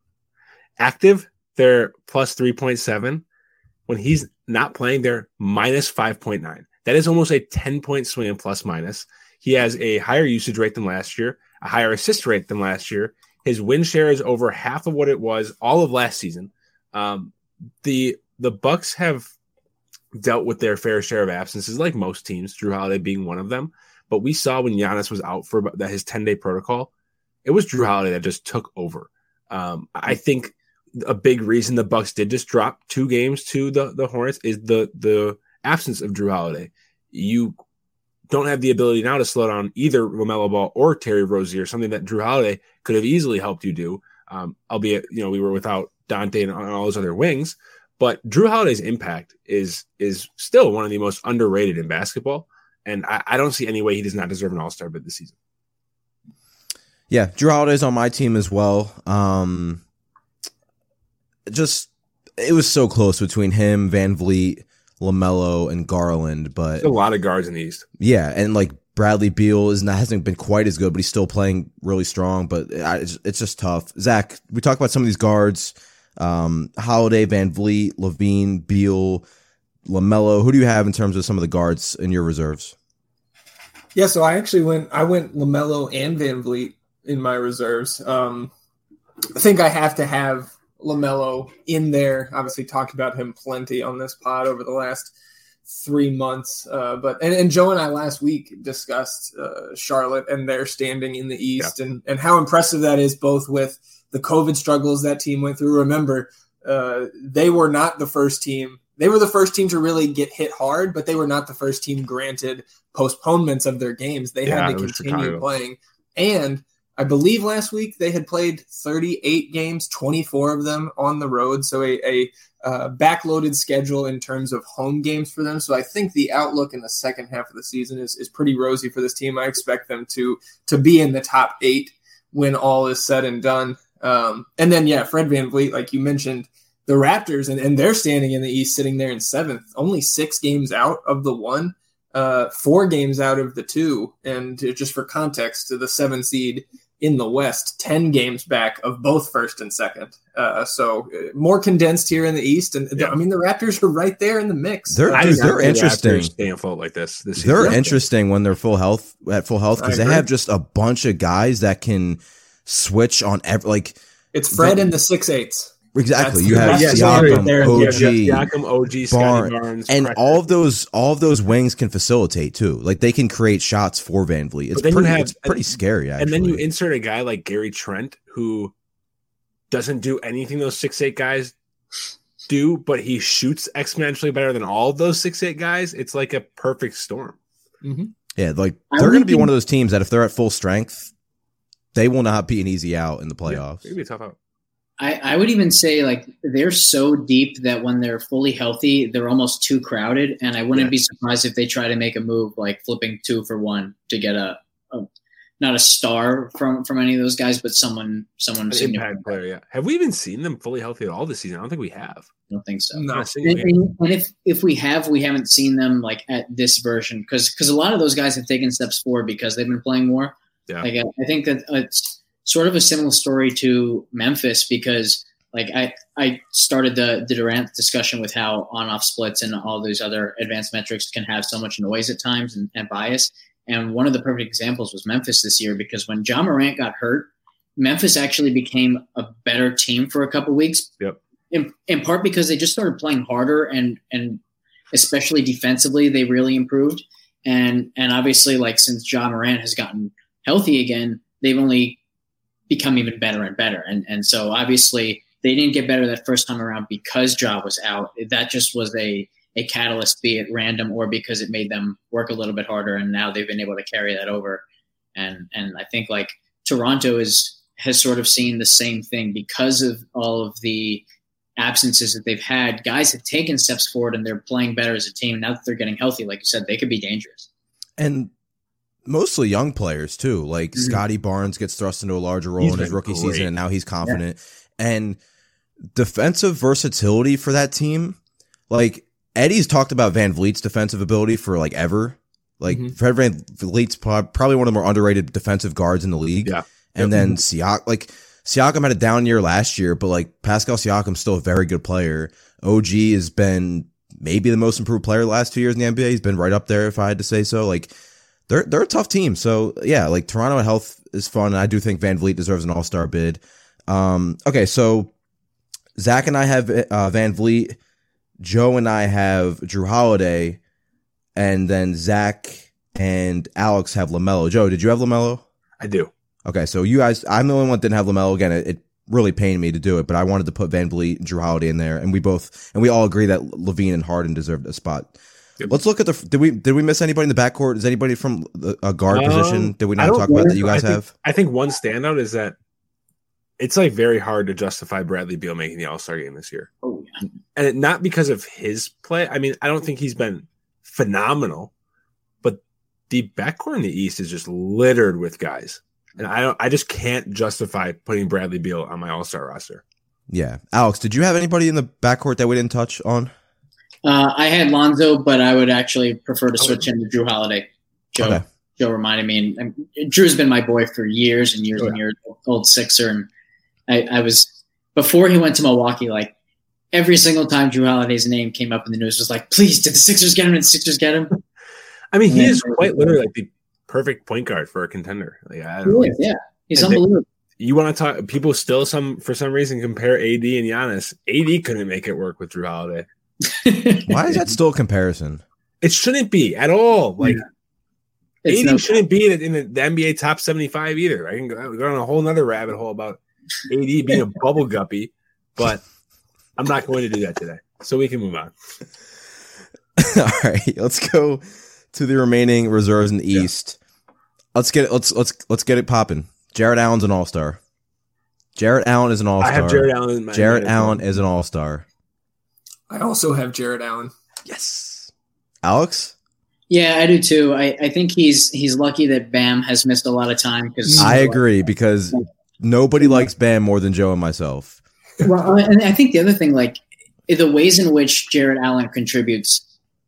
Active, they're plus three point seven. When he's not playing, they're minus five point nine. That is almost a ten-point swing in plus minus. He has a higher usage rate than last year, a higher assist rate than last year. His win share is over half of what it was all of last season. Um, the the Bucks have dealt with their fair share of absences, like most teams, Drew Holiday being one of them. But we saw when Giannis was out for that his ten-day protocol, it was Drew Holiday that just took over. Um, I think a big reason the Bucks did just drop two games to the, the Hornets is the the absence of Drew Holiday. You don't have the ability now to slow down either LaMelo Ball or Terry Rozier, something that Drew Holiday could have easily helped you do. Um, albeit, you know, we were without Dante and all those other wings, but Drew Holiday's impact is is still one of the most underrated in basketball. And I, I don't see any way he does not deserve an All-Star bid this season. Yeah, Drew Holiday's on my team as well. Um, just, it was so close between him, VanVleet, LaMelo, and Garland, but There's a lot of guards in the East. yeah, and like Bradley Beal is not, hasn't been quite as good, but he's still playing really strong. But I, it's, it's just tough. Zach, we talked about some of these guards: um, Holiday, VanVleet, LaVine, Beal. LaMelo. Who do you have in terms of some of the guards in your reserves? Yeah, so I actually went I went LaMelo and Van Vliet in my reserves. Um, I think I have to have LaMelo in there. Obviously talked about him plenty on this pod over the last three months. Uh, but and, and Joe and I last week discussed uh, Charlotte and their standing in the East yeah. and, and how impressive that is, both with the COVID struggles that team went through. Remember, uh, they were not the first team. They were the first team to really get hit hard, but they were not the first team granted postponements of their games. They yeah, had to continue Chicago. playing. And I believe last week they had played thirty-eight games, twenty-four of them on the road. So a, a uh, backloaded schedule in terms of home games for them. So I think the outlook in the second half of the season is, is pretty rosy for this team. I expect them to, to be in the top eight when all is said and done. Um, and then, yeah, Fred VanVleet, like you mentioned, the Raptors, and, and they're standing in the East, sitting there in seventh, only six games out of the one, uh, four games out of the two. And just for context, to the seven seed in the West, ten games back of both first and second. Uh, so uh, more condensed here in the East. And yeah. I mean, the Raptors are right there in the mix. They're, uh, dude, they're interesting. Stay afloat like this. this they're season. interesting when they're full health at full health because they have just a bunch of guys that can switch on every, like it's Fred and the six eights. Exactly. That's you have yeah, Siakam, right O G, yeah, Siakam, O G, Barnes, Barnes, and Pressure. all of those, all of those wings can facilitate too. Like they can create shots for VanVleet. It's pretty, have, it's pretty scary. Actually. And then you insert a guy like Gary Trent who doesn't do anything those six eight guys do, but he shoots exponentially better than all of those six eight guys. It's like a perfect storm. Mm-hmm. Yeah, like they're going to be one of those teams that if they're at full strength, they will not be an easy out in the playoffs. Yeah, it'll be a tough out. I, I would even say like they're so deep that when they're fully healthy, they're almost too crowded. And I wouldn't yeah. be surprised if they try to make a move like flipping two for one to get a, a not a star from, from any of those guys, but someone someone an impact player. Yeah, have we even seen them fully healthy at all this season? I don't think we have. I don't think so. No. And, and, and if if we have, we haven't seen them like at this version because because a lot of those guys have taken steps forward because they've been playing more. Yeah, like I, I think that it's sort of a similar story to Memphis because like I, I started the, the Durant discussion with how on-off splits and all those other advanced metrics can have so much noise at times and, and bias. And one of the perfect examples was Memphis this year because when Ja Morant got hurt, Memphis actually became a better team for a couple weeks. Yep. In, in part because they just started playing harder and, and especially defensively, they really improved. And, and obviously like since Ja Morant has gotten healthy again, they've only become even better and better. And and so obviously they didn't get better that first time around because Ja was out. That just was a, a catalyst, be it random or because it made them work a little bit harder. And now they've been able to carry that over. And and I think like Toronto is has sort of seen the same thing because of all of the absences that they've had. Guys have taken steps forward and they're playing better as a team. Now that they're getting healthy, like you said, they could be dangerous. And mostly young players too. Like mm-hmm. Scotty Barnes gets thrust into a larger role he's in his rookie great. season, and now he's confident. Yeah. And defensive versatility for that team, like Eddie's talked about VanVleet's defensive ability for like ever. Like mm-hmm. Fred VanVleet's probably one of the more underrated defensive guards in the league. Yeah, and yep. then Siak, like Siakam had a down year last year, but like Pascal Siakam's still a very good player. O G has been maybe the most improved player the last two years in the N B A. He's been right up there, if I had to say so. Like. They're they're a tough team. So, yeah, like Toronto at health is fun. And I do think VanVleet deserves an all-star bid. Um, okay, so Zach and I have uh, VanVleet. Joe and I have Jrue Holiday. And then Zach and Alex have LaMelo. Joe, did you have LaMelo? I do. Okay, so you guys, I'm the only one that didn't have LaMelo. Again, it, it really pained me to do it, but I wanted to put VanVleet and Jrue Holiday in there. And we both, and we all agree that Levine and Harden deserved a spot. Yep. Let's look at the. Did we did we miss anybody in the backcourt? Is anybody from the, a guard um, position? Did we not talk about that you guys I think, have? I think one standout is that it's like very hard to justify Bradley Beal making the All-Star game this year, oh, yeah. and it, not because of his play. I mean, I don't think he's been phenomenal, but the backcourt in the East is just littered with guys, and I don't. I just can't justify putting Bradley Beal on my All-Star roster. Yeah, Alex, did you have anybody in the backcourt that we didn't touch on? Uh, I had Lonzo, but I would actually prefer to switch him to Jrue Holiday. Joe, okay. Joe reminded me, and, and Drew's been my boy for years and years oh, yeah. and years, old Sixer, and I, I was before he went to Milwaukee. Like every single time Drew Holiday's name came up in the news, it was like, please, did the Sixers get him? Did the Sixers get him? I mean, he is quite literally like the perfect point guard for a contender. Like, I don't know. Is, yeah, he's and unbelievable. They, you want to talk? People still some for some reason compare A D and Giannis. A D couldn't make it work with Drew Holiday. Why is that still a comparison? It shouldn't be at all. Like yeah. A D no shouldn't be in, in the, the N B A top seventy-five either. I can go, go on a whole nother rabbit hole about A D being a bubble guppy, but I'm not going to do that today. So we can move on. All right, let's go to the remaining reserves in the yeah. East. Let's get it. Let's let's let's get it popping. Jarrett Allen's an all-star. Jarrett Allen is an all-star. I have Jarrett Allen in my Jarrett Allen is an all-star. I also have Jarrett Allen. Yes. Alex? Yeah, I do too. I, I think he's he's lucky that Bam has missed a lot of time. Because I agree because nobody likes Bam more than Joe and myself. Well, and I think the other thing, like the ways in which Jarrett Allen contributes,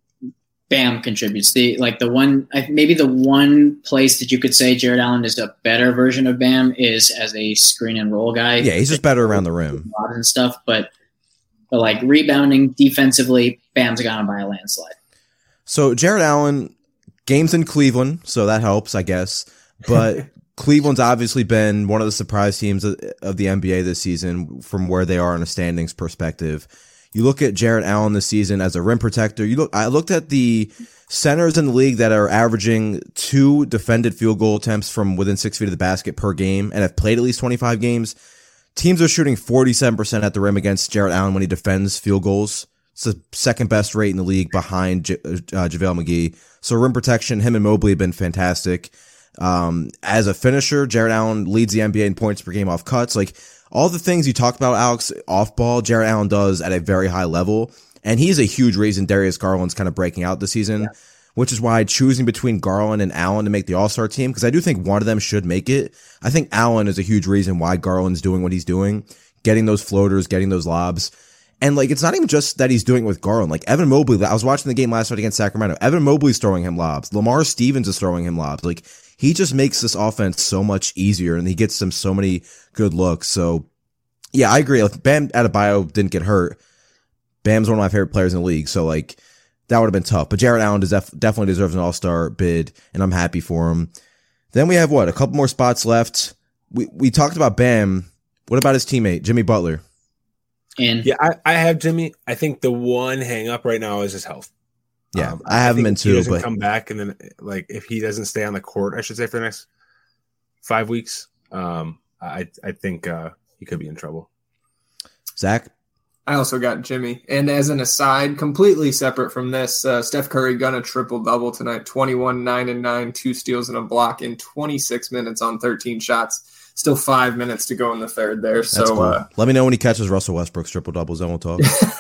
Bam contributes. The like the one maybe the one place that you could say Jarrett Allen is a better version of Bam is as a screen and roll guy. Yeah, he's just better around the rim and stuff. But but like rebounding defensively, Bam's got him by a landslide. So Jarrett Allen, games in Cleveland, so that helps, I guess. But Cleveland's obviously been one of the surprise teams of, of the N B A this season from where they are in a standings perspective. You look at Jarrett Allen this season as a rim protector. You look. I looked at the centers in the league that are averaging two defended field goal attempts from within six feet of the basket per game and have played at least twenty-five games. Teams are shooting forty-seven percent at the rim against Jarrett Allen when he defends field goals. It's the second best rate in the league behind J- uh, JaVale McGee. So rim protection, him and Mobley have been fantastic. Um, as a finisher, Jarrett Allen leads the N B A in points per game off cuts. Like all the things you talked about, Alex, off ball, Jarrett Allen does at a very high level. And he's a huge reason Darius Garland's kind of breaking out this season, yeah. which is why choosing between Garland and Allen to make the All-Star team, because I do think one of them should make it. I think Allen is a huge reason why Garland's doing what he's doing, getting those floaters, getting those lobs. And, like, it's not even just that he's doing it with Garland. Like, Evan Mobley, I was watching the game last night against Sacramento. Evan Mobley's throwing him lobs. Lamar Stevens is throwing him lobs. Like, he just makes this offense so much easier, and he gets them so many good looks. So, yeah, I agree. If Bam Adebayo didn't get hurt, Bam's one of my favorite players in the league. So, like, that would have been tough. But Jarrett Allen does def- definitely deserves an all-star bid, and I'm happy for him. Then we have, what, a couple more spots left. We we talked about Bam. What about his teammate, Jimmy Butler? And yeah, I, I have Jimmy. I think the one hang up right now is his health. Yeah, um, I have I him in if too. He doesn't but come back, and then like if he doesn't stay on the court, I should say for the next five weeks, um, I I think uh, he could be in trouble. Zach, I also got Jimmy. And as an aside, completely separate from this, uh, Steph Curry gonna triple double tonight: twenty-one, nine and nine, two steals and a block in twenty-six minutes on thirteen shots. Still five minutes to go in the third there. So cool. uh, let me know when he catches Russell Westbrook's triple doubles, then we'll talk.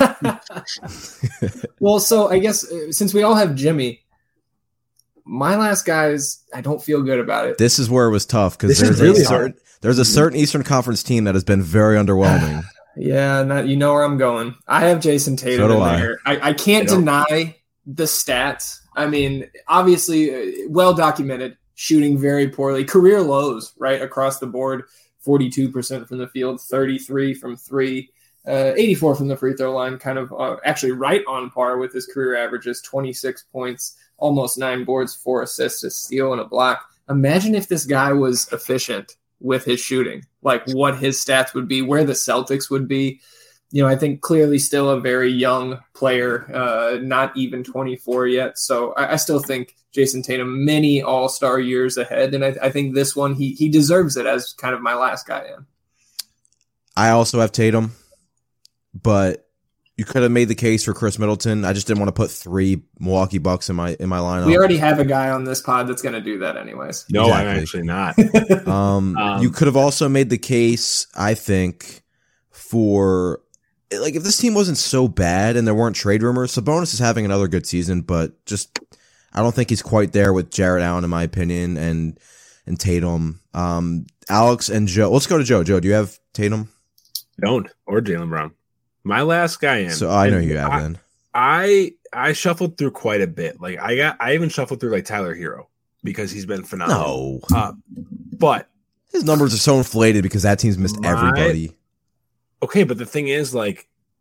Well, so I guess uh, since we all have Jimmy, my last guys, I don't feel good about it. This is where it was tough because there's really a certain there's a certain Eastern Conference team that has been very underwhelming. Yeah, not, you know where I'm going. I have Jason Tatum so in I. there. I, I can't I deny the stats. I mean, obviously, uh, well documented. Shooting very poorly, career lows right across the board. forty-two percent from the field, thirty-three from three, uh, eighty-four from the free throw line. Kind of uh, actually right on par with his career averages. twenty-six points, almost nine boards, four assists, a steal, and a block. Imagine if this guy was efficient with his shooting, like what his stats would be, where the Celtics would be. You know, I think clearly still a very young player, uh, not even twenty-four yet. So I, I still think Jason Tatum many all-star years ahead. And I, I think this one, he he deserves it as kind of my last guy in. I also have Tatum, but you could have made the case for Chris Middleton. I just didn't want to put three Milwaukee Bucks in my in my lineup. We already have a guy on this pod that's going to do that anyways. No, exactly. I'm actually not. um, um, you could have also made the case, I think, for... Like, if this team wasn't so bad and there weren't trade rumors, Sabonis is having another good season, but just I don't think he's quite there with Jarrett Allen, in my opinion, and and Tatum. Um, Alex and Joe. Let's go to Joe. Joe, do you have Tatum? Don't. Or Jaylen Brown. My last guy in. So I know you have I, then. I I shuffled through quite a bit. Like I got I even shuffled through like Tyler Hero because he's been phenomenal. No. Uh, but his numbers are so inflated because that team's missed my, everybody. Okay, but the thing is, like,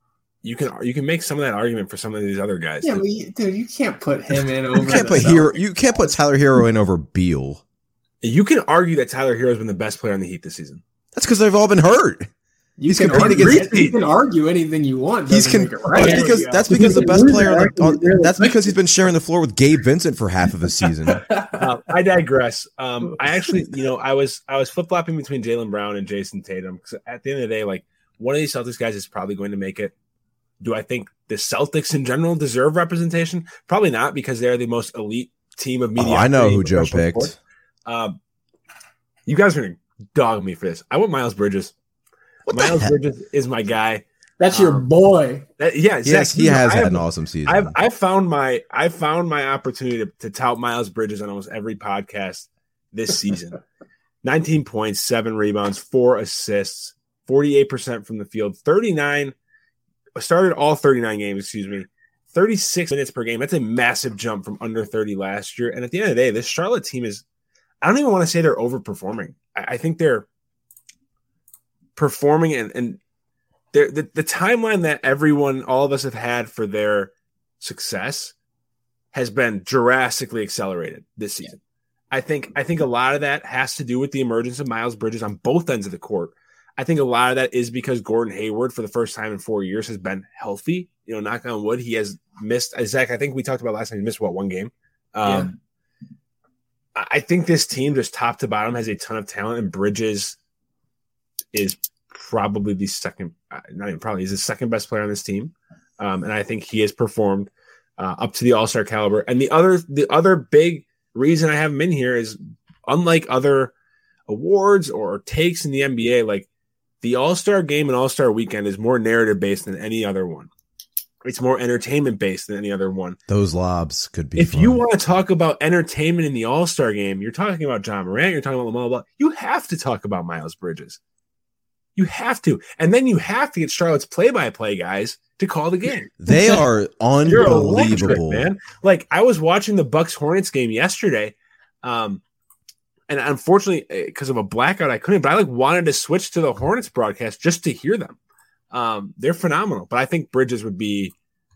you can you can make some of that argument for some of these other guys. Yeah, but you, dude, you can't put him in over. You can't the put Hero. You can't put Tyler Hero in over Beal. You can argue that Tyler Hero has been the best player on the Heat this season. That's because they've all been hurt. You He's can competing argue, against. You can argue anything you want. He's con- right. that's because that's because the best player. On the, on, that's because he's been sharing the floor with Gabe Vincent for half of a season. uh, I digress. Um, I actually, you know, I was I was flip flopping between Jaylen Brown and Jason Tatum because at the end of the day, like one of these Celtics guys is probably going to make it. Do I think the Celtics in general deserve representation? Probably not, because they're the most elite team of media. Oh, I know who Joe picked. Um, you guys are going to dog me for this. I want Miles Bridges. What Miles Bridges is my guy. That's your um, boy. That, yeah, yes, Zach, he has know, had have, an awesome season. I've I found my I found my opportunity to, to tout Miles Bridges on almost every podcast this season. nineteen points, seven rebounds, four assists, forty-eight percent from the field, thirty-nine. Started all thirty-nine games. Excuse me, thirty-six minutes per game. That's a massive jump from under thirty last year. And at the end of the day, this Charlotte team is. I don't even want to say they're overperforming. I, I think they're performing and, and the, the timeline that everyone, all of us have had for their success has been drastically accelerated this season. Yeah. I think, I think a lot of that has to do with the emergence of Miles Bridges on both ends of the court. I think a lot of that is because Gordon Hayward, for the first time in four years, has been healthy. You know, knock on wood, he has missed. Zach, I think we talked about last time, he missed what, one game? Um, yeah. I think this team, just top to bottom, has a ton of talent, and Bridges is probably the second, not even probably, he's the second best player on this team. Um, and I think he has performed uh, up to the All-Star caliber. And the other, the other big reason I have him in here is, unlike other awards or takes in the N B A, like the All-Star game and All-Star weekend is more narrative based than any other one. It's more entertainment based than any other one. Those lobs could be. If fun. you want to talk about entertainment in the All-Star game, you're talking about John Morant, you're talking about LaMelo Ball. You have to talk about Miles Bridges. You have to. And then you have to get Charlotte's play-by-play guys to call the game. They are unbelievable, electric, man. Like, I was watching the Bucks Hornets game yesterday, um, and unfortunately, because of a blackout, I couldn't. But I like wanted to switch to the Hornets broadcast just to hear them. Um, they're phenomenal. But I think Bridges would be,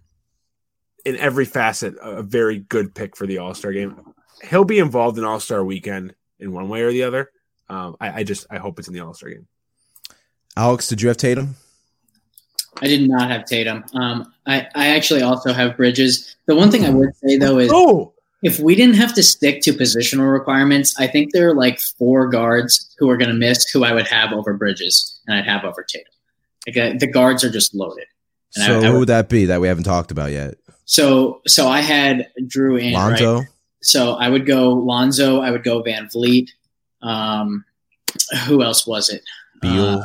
in every facet, a very good pick for the All-Star game. He'll be involved in All-Star weekend in one way or the other. Um, I, I just I hope it's in the All-Star game. Alex, did you have Tatum? I did not have Tatum. Um, I, I actually also have Bridges. The one thing I would say, though, is oh. if we didn't have to stick to positional requirements, I think there are like four guards who are going to miss who I would have over Bridges, and I'd have over Tatum. Like, uh, the guards are just loaded. And so I, I who would, would that be that we haven't talked about yet? So so I had Drew in, Lonzo? Right? So I would go Lonzo. I would go Van Vliet. Um, who else was it? Beal. Uh,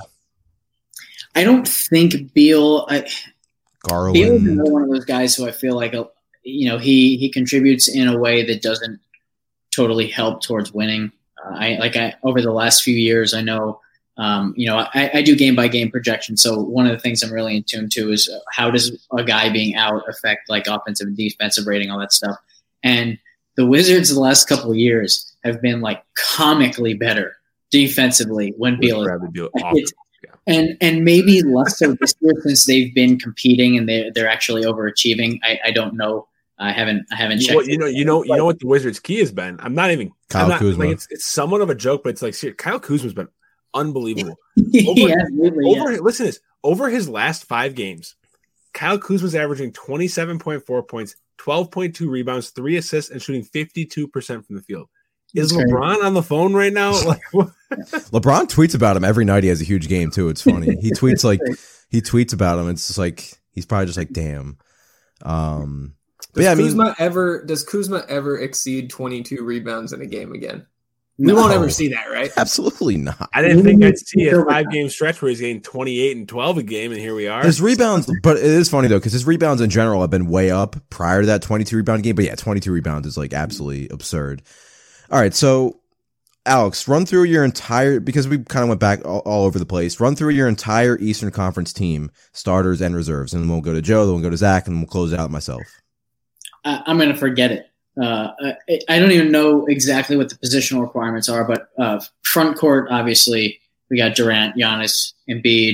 I don't think Beal. I, Garland. Beal is another one of those guys who I feel like, you know, he he contributes in a way that doesn't totally help towards winning. Uh, I like I over the last few years, I know, um, you know, I, I do game by game projection. So one of the things I'm really in tune to is how does a guy being out affect like offensive and defensive rating, all that stuff. And the Wizards the last couple of years have been like comically better defensively when Beal is. Beal And and maybe less so this year since they've been competing and they're they're actually overachieving. I, I don't know. I haven't I haven't checked. Well, you know you know you know what the Wizards' key has been. I'm not even. Kyle I'm not, Kuzma. Like it's, it's somewhat of a joke, but it's like seriously, Kyle Kuzma's been unbelievable. Over, yeah, really, over yeah. listen to this. Over his last five games, Kyle Kuzma's averaging twenty-seven point four points, twelve point two rebounds, three assists, and shooting fifty-two percent from the field. Is That's LeBron great. on the phone right now? Like, what? LeBron tweets about him every night. He has a huge game too. It's funny. He tweets like he tweets about him. It's just like he's probably just like, damn. Um, but does yeah, I mean, Kuzma ever does Kuzma ever exceed twenty-two rebounds in a game again? We No. won't ever see that, right? absolutely not. I didn't think I'd see a five game stretch where he's getting twenty-eight and twelve a game, and here we are. His rebounds, but it is funny though because his rebounds in general have been way up prior to that twenty-two rebound game. But yeah, twenty-two rebounds is like absolutely absurd. All right, so Alex, run through your entire, because we kind of went back all, all over the place, run through your entire Eastern Conference team, starters and reserves, and then we'll go to Joe, then we'll go to Zach, and we'll close it out myself. I, I'm going to forget it. Uh, I, I don't even know exactly what the positional requirements are, but uh, front court, obviously, we got Durant, Giannis, Embiid,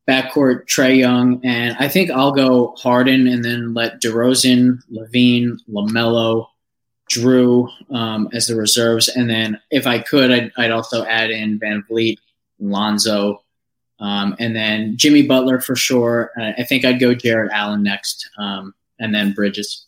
backcourt, Trae Young, and I think I'll go Harden and then let DeRozan, Levine, LaMelo, Drew um, as the reserves. And then if I could, I'd, I'd also add in Van Vliet, Lonzo, um, and then Jimmy Butler for sure. Uh, I think I'd go Jared Allen next, um, and then Bridges.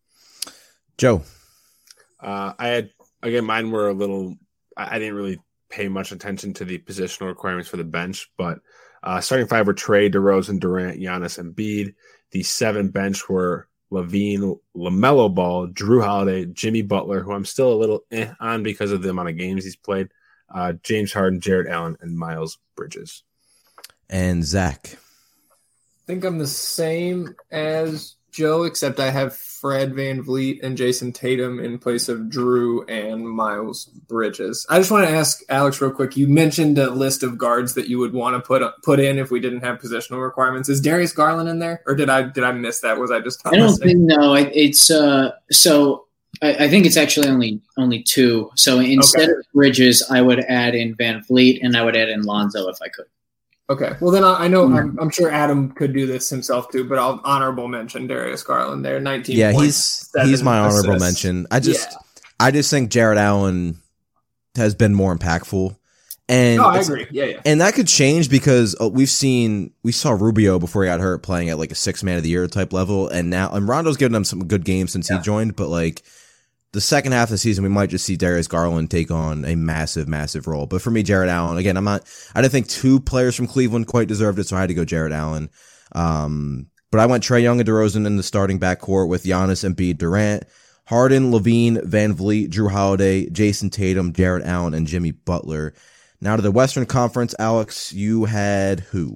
Joe. Uh, I had, again, mine were a little, I, I didn't really pay much attention to the positional requirements for the bench, but uh, starting five were Trae, DeRozan, Durant, Giannis, and Embiid. The seven bench were Levine, LaMelo Ball, Drew Holiday, Jimmy Butler, who I'm still a little eh on because of the amount of games he's played, uh, James Harden, Jared Allen, and Miles Bridges. And Zach. I think I'm the same as Joe, except I have Fred VanVleet and Jason Tatum in place of Drew and Miles Bridges. I just want to ask Alex real quick. You mentioned a list of guards that you would want to put put in if we didn't have positional requirements. Is Darius Garland in there, or did I did I miss that? Was I just? I don't think no. It's uh. So I, I think it's actually only only two. So instead okay. of Bridges, I would add in Van Vliet and I would add in Lonzo if I could. Okay, well then I, I know I'm, I'm sure Adam could do this himself too, but I'll honorable mention Darius Garland there. nineteen. Yeah, he's he's my honorable assists. mention. I just yeah. I just think Jared Allen has been more impactful, and oh, I agree. Yeah, yeah, and that could change because we've seen we saw Rubio before he got hurt playing at like a six man of the year type level, and now and Rondo's given him some good games since yeah. he joined, but like. The second half of the season, we might just see Darius Garland take on a massive, massive role. But for me, Jared Allen, again, I'm not, I didn't think two players from Cleveland quite deserved it, so I had to go Jared Allen. Um, but I went Trae Young and DeRozan in the starting backcourt with Giannis, Embiid, Durant, Harden, Levine, Van Vliet, Drew Holiday, Jason Tatum, Jared Allen, and Jimmy Butler. Now to the Western Conference, Alex, you had who?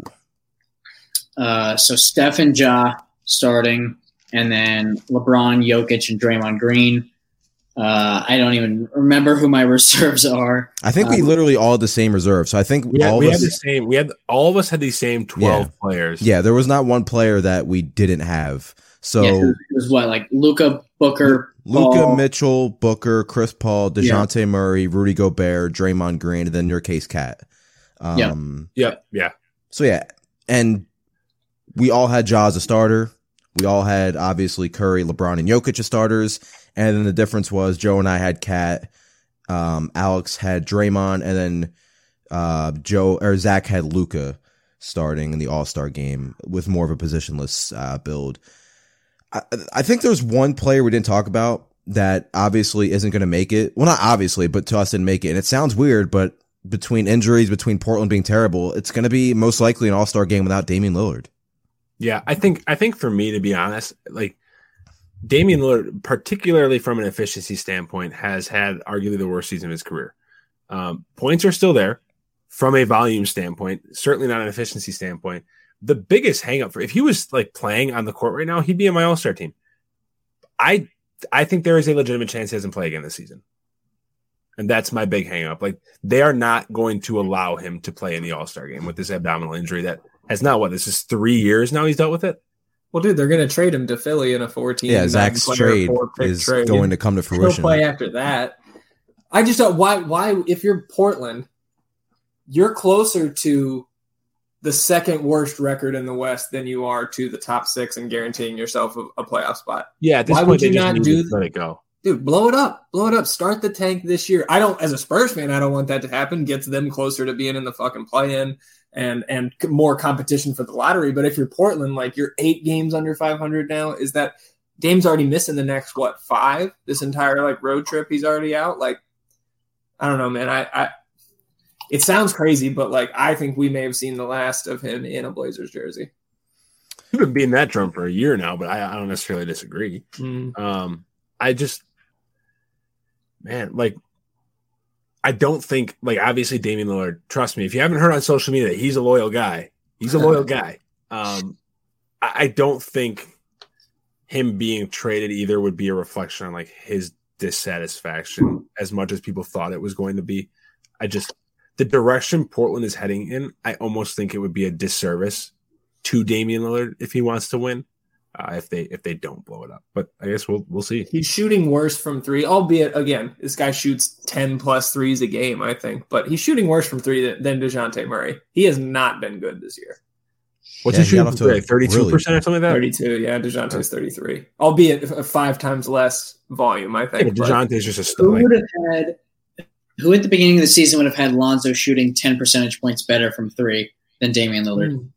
Uh, so Steph and Ja starting, and then LeBron, Jokic, and Draymond Green. Uh, I don't even remember who my reserves are. I think we um, literally all had the same reserve. So I think we had, all we of had us, the same. We had all of us had the same twelve yeah. players. Yeah, there was not one player that we didn't have. So yeah, it was what like Luka, Booker, Luka, Mitchell, Booker, Chris Paul, DeJounte yeah. Murray, Rudy Gobert, Draymond Green, and then your case, Cat. Um, yeah, yeah, yeah. So yeah, and we all had Ja as a starter. We all had obviously Curry, LeBron, and Jokic as starters. And then the difference was Joe and I had Cat, um, Alex had Draymond, and then uh, Joe or Zach had Luka starting in the All-Star game with more of a positionless uh, build. I, I think there's one player we didn't talk about that obviously isn't going to make it. Well, not obviously, but to us didn't make it. And it sounds weird, but between injuries, between Portland being terrible, it's going to be most likely an All-Star game without Damian Lillard. Yeah, I think I think for me, to be honest, like Damian Lillard, particularly from an efficiency standpoint, has had arguably the worst season of his career. Um, points are still there from a volume standpoint, certainly not an efficiency standpoint. The biggest hang up for if he was like playing on the court right now, he'd be in my All-Star team. I I think there is a legitimate chance he doesn't play again this season. And that's my big hang up. Like they are not going to allow him to play in the All-Star game with this abdominal injury that has now what this is three years now he's dealt with it. Well, dude, they're going to trade him to Philly in a fourteen. Yeah, Zach's trade is trade. going to come to fruition. He'll play after that. I just don't why why if you're Portland, you're closer to the second worst record in the West than you are to the top six and guaranteeing yourself a, a playoff spot. Yeah, at this why point, would you not do let it go? Dude, blow it up. Blow it up. Start the tank this year. I don't, as a Spurs fan, I don't want that to happen. Gets them closer to being in the fucking play-in and and more competition for the lottery. But if you're Portland, like you're eight games under five hundred now, is that Dame's already missing the next, what, five? This entire like road trip he's already out? Like, I don't know, man. I, I it sounds crazy, but like I think we may have seen the last of him in a Blazers jersey. You've been beating that drum for a year now, but I, I don't necessarily disagree. Mm. Um, I just Man, like, I don't think, like, obviously Damian Lillard, trust me, if you haven't heard on social media that he's a loyal guy, he's a loyal guy. Um, I, I don't think him being traded either would be a reflection on, like, his dissatisfaction as much as people thought it was going to be. I just, the direction Portland is heading in, I almost think it would be a disservice to Damian Lillard if he wants to win. Uh, if they if they don't blow it up, but I guess we'll we'll see. He's shooting worse from three, albeit again, this guy shoots ten plus threes a game, I think, but he's shooting worse from three than, than DeJounte Murray. He has not been good this year. What's Yeah, he he got shooting off to for? a Like thirty-two really- percent or something like that? thirty-two, yeah. DeJounte's thirty-three, albeit f- five times less volume. I Yeah, think. but- DeJounte's just a Who stud. Like, would have had? Who at the beginning of the season would have had Lonzo shooting ten percentage points better from three than Damian Lillard? Hmm.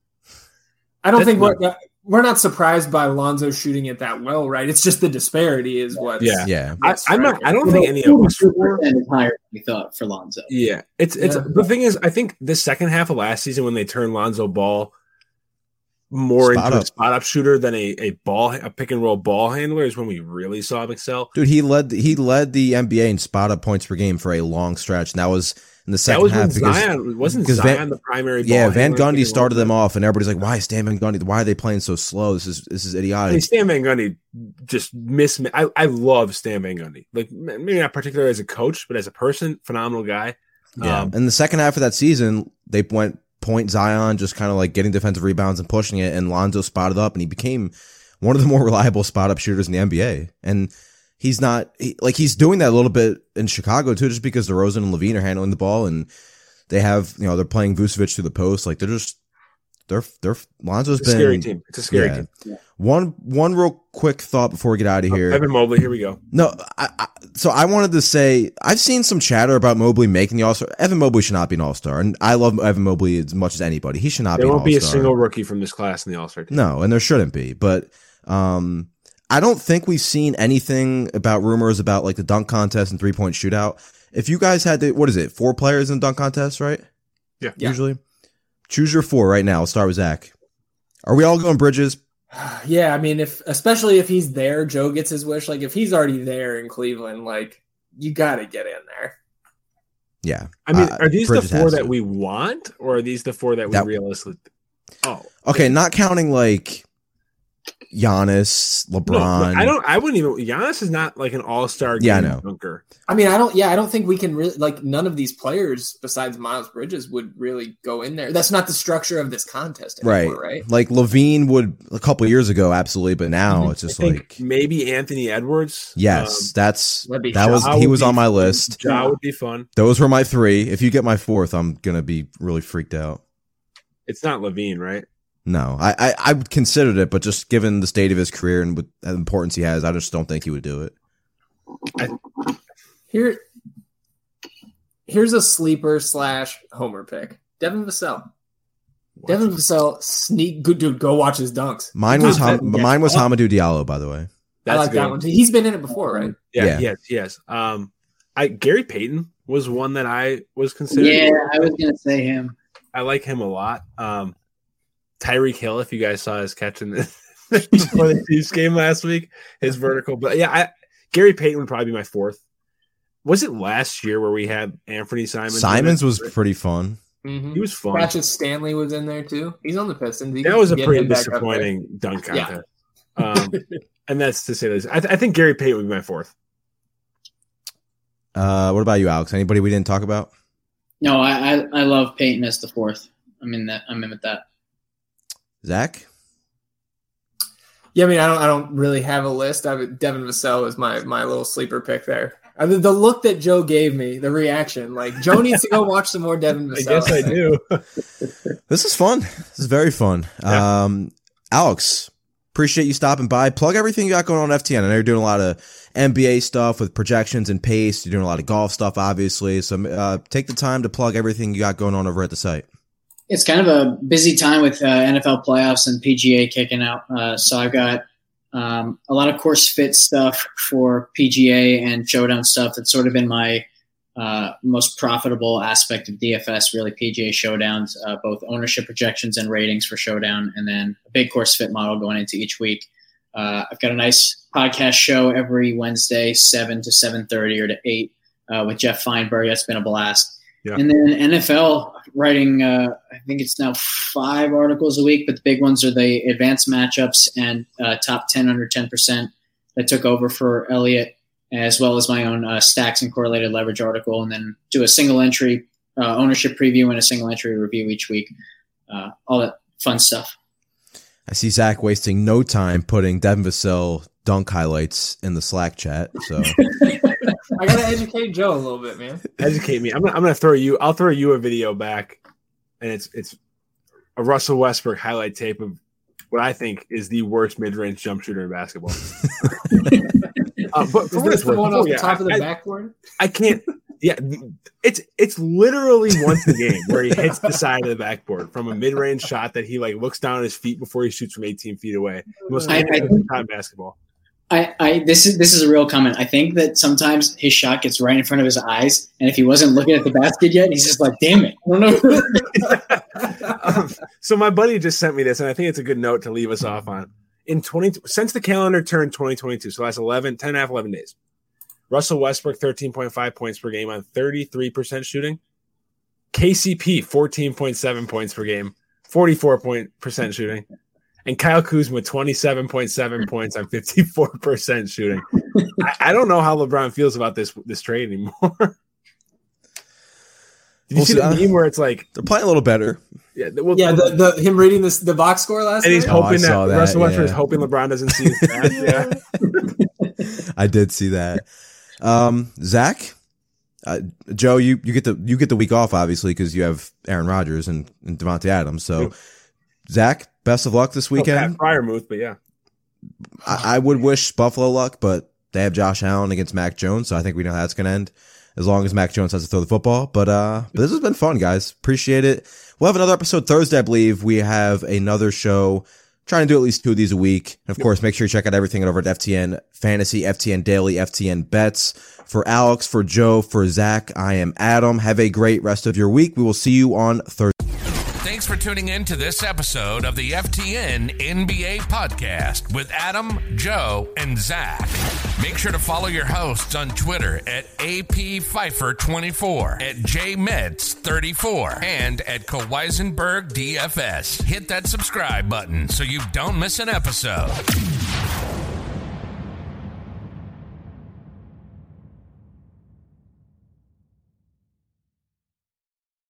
I don't That's think we're we're not surprised by Lonzo shooting it that well, right? It's just the disparity is what. Yeah. Yeah. I, I'm not. I don't think any of us. Two percent is higher than we thought for Lonzo. Yeah, it's it's Yeah. the thing is, I think the second half of last season when they turned Lonzo Ball more Spot into up. a spot up shooter than a, a ball a pick and roll ball handler is when we really saw him excel. Dude, he led he led the N B A in spot up points per game for a long stretch, and that was in the That second was when half because Zion wasn't because Zion Van- the primary. Ball yeah, Van handler in pick Gundy and started roll? them off, and everybody's like, "Why is Stan Van Gundy? Why are they playing so slow? This is this is I mean, idiotic." Stan Van Gundy just miss. I I love Stan Van Gundy. Like maybe not particularly as a coach, but as a person, phenomenal guy. Yeah, Um, in the second half of that season, they went point Zion, just kind of like getting defensive rebounds and pushing it, and Lonzo spotted up, and he became one of the more reliable spot up shooters in the N B A. And he's not he, like he's doing that a little bit in Chicago too, just because DeRozan and Levine are handling the ball, and they have you know they're playing Vucevic through the post. Like they're just they're they're Lonzo's it's a been scary team. It's a scary yeah. team. One one real quick thought before we get out of here. Evan Mobley, here we go. No, I, I, so I wanted to say I've seen some chatter about Mobley making the All Star. Evan Mobley should not be an All Star, and I love Evan Mobley as much as anybody. He should not There be. won't an be a All-Star. single rookie from this class in the All Star team. No, and there shouldn't be. But um, I don't think we've seen anything about rumors about like the dunk contest and three point shootout. If you guys had to, what is it? Four players in the dunk contest, right? Yeah. Usually, choose your four right now. I'll start with Zach. Are we all going Bridges? Yeah, I mean, if especially if he's there, Joe gets his wish. Like if he's already there in Cleveland, like you got to get in there. Yeah. I mean, Uh, are these Bridges the four has that to. we want, or are these the four that we That- realistically? Oh, Okay, not counting like Giannis, no, LeBron. no, I don't. I wouldn't even. Giannis is not like an All Star. Yeah, I know. Dunker. I mean, I don't. Yeah, I don't think we can really like none of these players besides Miles Bridges would really go in there. That's not the structure of this contest anymore, Right. right? Like Levine would a couple of years ago, absolutely, but now Mhm. it's just I think like maybe Anthony Edwards. yes, Um, that's that'd be that was Ja he would was be on my fun. list. Ja would be fun. Those were my three. If you get my fourth, I'm gonna be really freaked out. It's not Levine, right? No, I I, I would considered it, but just given the state of his career and with the importance he has, I just don't think he would do it. Here, here's a sleeper slash homer pick. Devin Vassell. Devin Vassell, sneak good dude. Go watch his dunks. Mine was Dude, Ham- that- mine was oh, Hamidou Diallo, by the way. I That's like good. that one too. He's been in it before, right? Yeah, Yeah. yes, yes. Um, I Gary Payton was one that I was considering. Yeah, I was gonna say him. I like him a lot. Um, Tyreek Hill, if you guys saw his catch in the before the Chiefs game last week, his vertical. But yeah, I, Gary Payton would probably be my fourth. Was it last year where we had Anthony Simons? Simons was pretty fun. Mm-hmm. He was fun. Patches Stanley was in there too. He's on the Pistons. He That can was a get pretty him back up there. disappointing dunk Yeah. contest. Um, and that's to say this. I, th- I think Gary Payton would be my fourth. Uh, what about you, Alex? Anybody we didn't talk about? No, I, I I love Peyton as the fourth. I'm in that. I'm in with that. Zach? Yeah, I mean, I don't, I don't really have a list. I would, Devin Vassell is my my little sleeper pick there. I mean, the look that Joe gave me, the reaction, like Joe needs to go watch some more Devin I Vassell. guess I do. This is fun. This is very fun. Yeah. Um, Alex, appreciate you stopping by. Plug everything you got going on F T N. I know you're doing a lot of N B A stuff with projections and pace. You're doing a lot of golf stuff, obviously. So uh, take the time to plug everything you got going on over at the site. It's kind of a busy time with uh, N F L playoffs and P G A kicking out. Uh, so I've got um, a lot of course fit stuff for P G A and Showdown stuff. That's sort of been my uh, most profitable aspect of D F S, really P G A Showdowns, uh, both ownership projections and ratings for Showdown, and then a big course fit model going into each week. Uh, I've got a nice podcast show every Wednesday, seven to seven thirty or to eight uh, with Jeff Feinberg. That's been a blast. Yeah. And then N F L writing, uh, I think it's now five articles a week, but the big ones are the advanced matchups and uh, top ten under ten percent that took over for Elliott, as well as my own uh, stacks and correlated leverage article, and then do a single entry uh, ownership preview and a single entry review each week. Uh, all that fun stuff. I see Zach wasting no time putting Devin Vassell dunk highlights in the Slack chat. So I gotta educate Joe a little bit, man. Educate me. I'm gonna, I'm gonna throw you. I'll throw you a video back, and it's it's a Russell Westbrook highlight tape of what I think is the worst mid-range jump shooter in basketball. uh, but is this the one off the yeah, top I, of the I, backboard? I can't. Yeah, it's it's literally once a game where he hits the side of the backboard from a mid-range shot that he like looks down at his feet before he shoots from eighteen feet away. Most I, I, time basketball. I, I this is this is a real comment. I think that sometimes his shot gets right in front of his eyes, and if he wasn't looking at the basket yet, he's just like, "Damn it!" I don't know. um, so my buddy just sent me this, and I think it's a good note to leave us off on. In twenty since the calendar turned twenty twenty-two, so that's eleven, ten and a half, eleven days. Russell Westbrook, thirteen point five points per game on thirty-three percent shooting. K C P, fourteen point seven points per game, forty-four percent shooting. And Kyle Kuzma, twenty-seven point seven points on fifty-four percent shooting. I, I don't know how LeBron feels about this this trade anymore. Did you we'll see, see the meme where it's like they're playing a little better? Yeah, well, yeah. The, the him reading this the box score last and night? he's hoping oh, that, that Russell Westbrook yeah. is hoping LeBron doesn't see his back. Yeah, I did see that. Um, Zach, uh, Joe, you, you get the you get the week off obviously because you have Aaron Rodgers and, and Devontae Adams. So, yeah. Zach, best of luck this weekend. Oh, Pat Freiermuth, but yeah, I, I would wish Buffalo luck, but they have Josh Allen against Mac Jones, so I think we know how that's going to end. As long as Mac Jones has to throw the football. But uh, but this has been fun, guys. Appreciate it. We'll have another episode Thursday, I believe. We have another show. Trying to do at least two of these a week. And of course, make sure you check out everything over at F T N Fantasy, F T N Daily, F T N Bets. For Alex, for Joe, for Zach, I am Adam. Have a great rest of your week. We will see you on Thursday. Thanks for tuning in to this episode of the F T N N B A podcast with Adam, Joe, and Zach. Make sure to follow your hosts on Twitter at A P Pfeiffer twenty-four, at J Meds thirty-four, and at Kaweisenberg D F S. Hit that subscribe button so you don't miss an episode.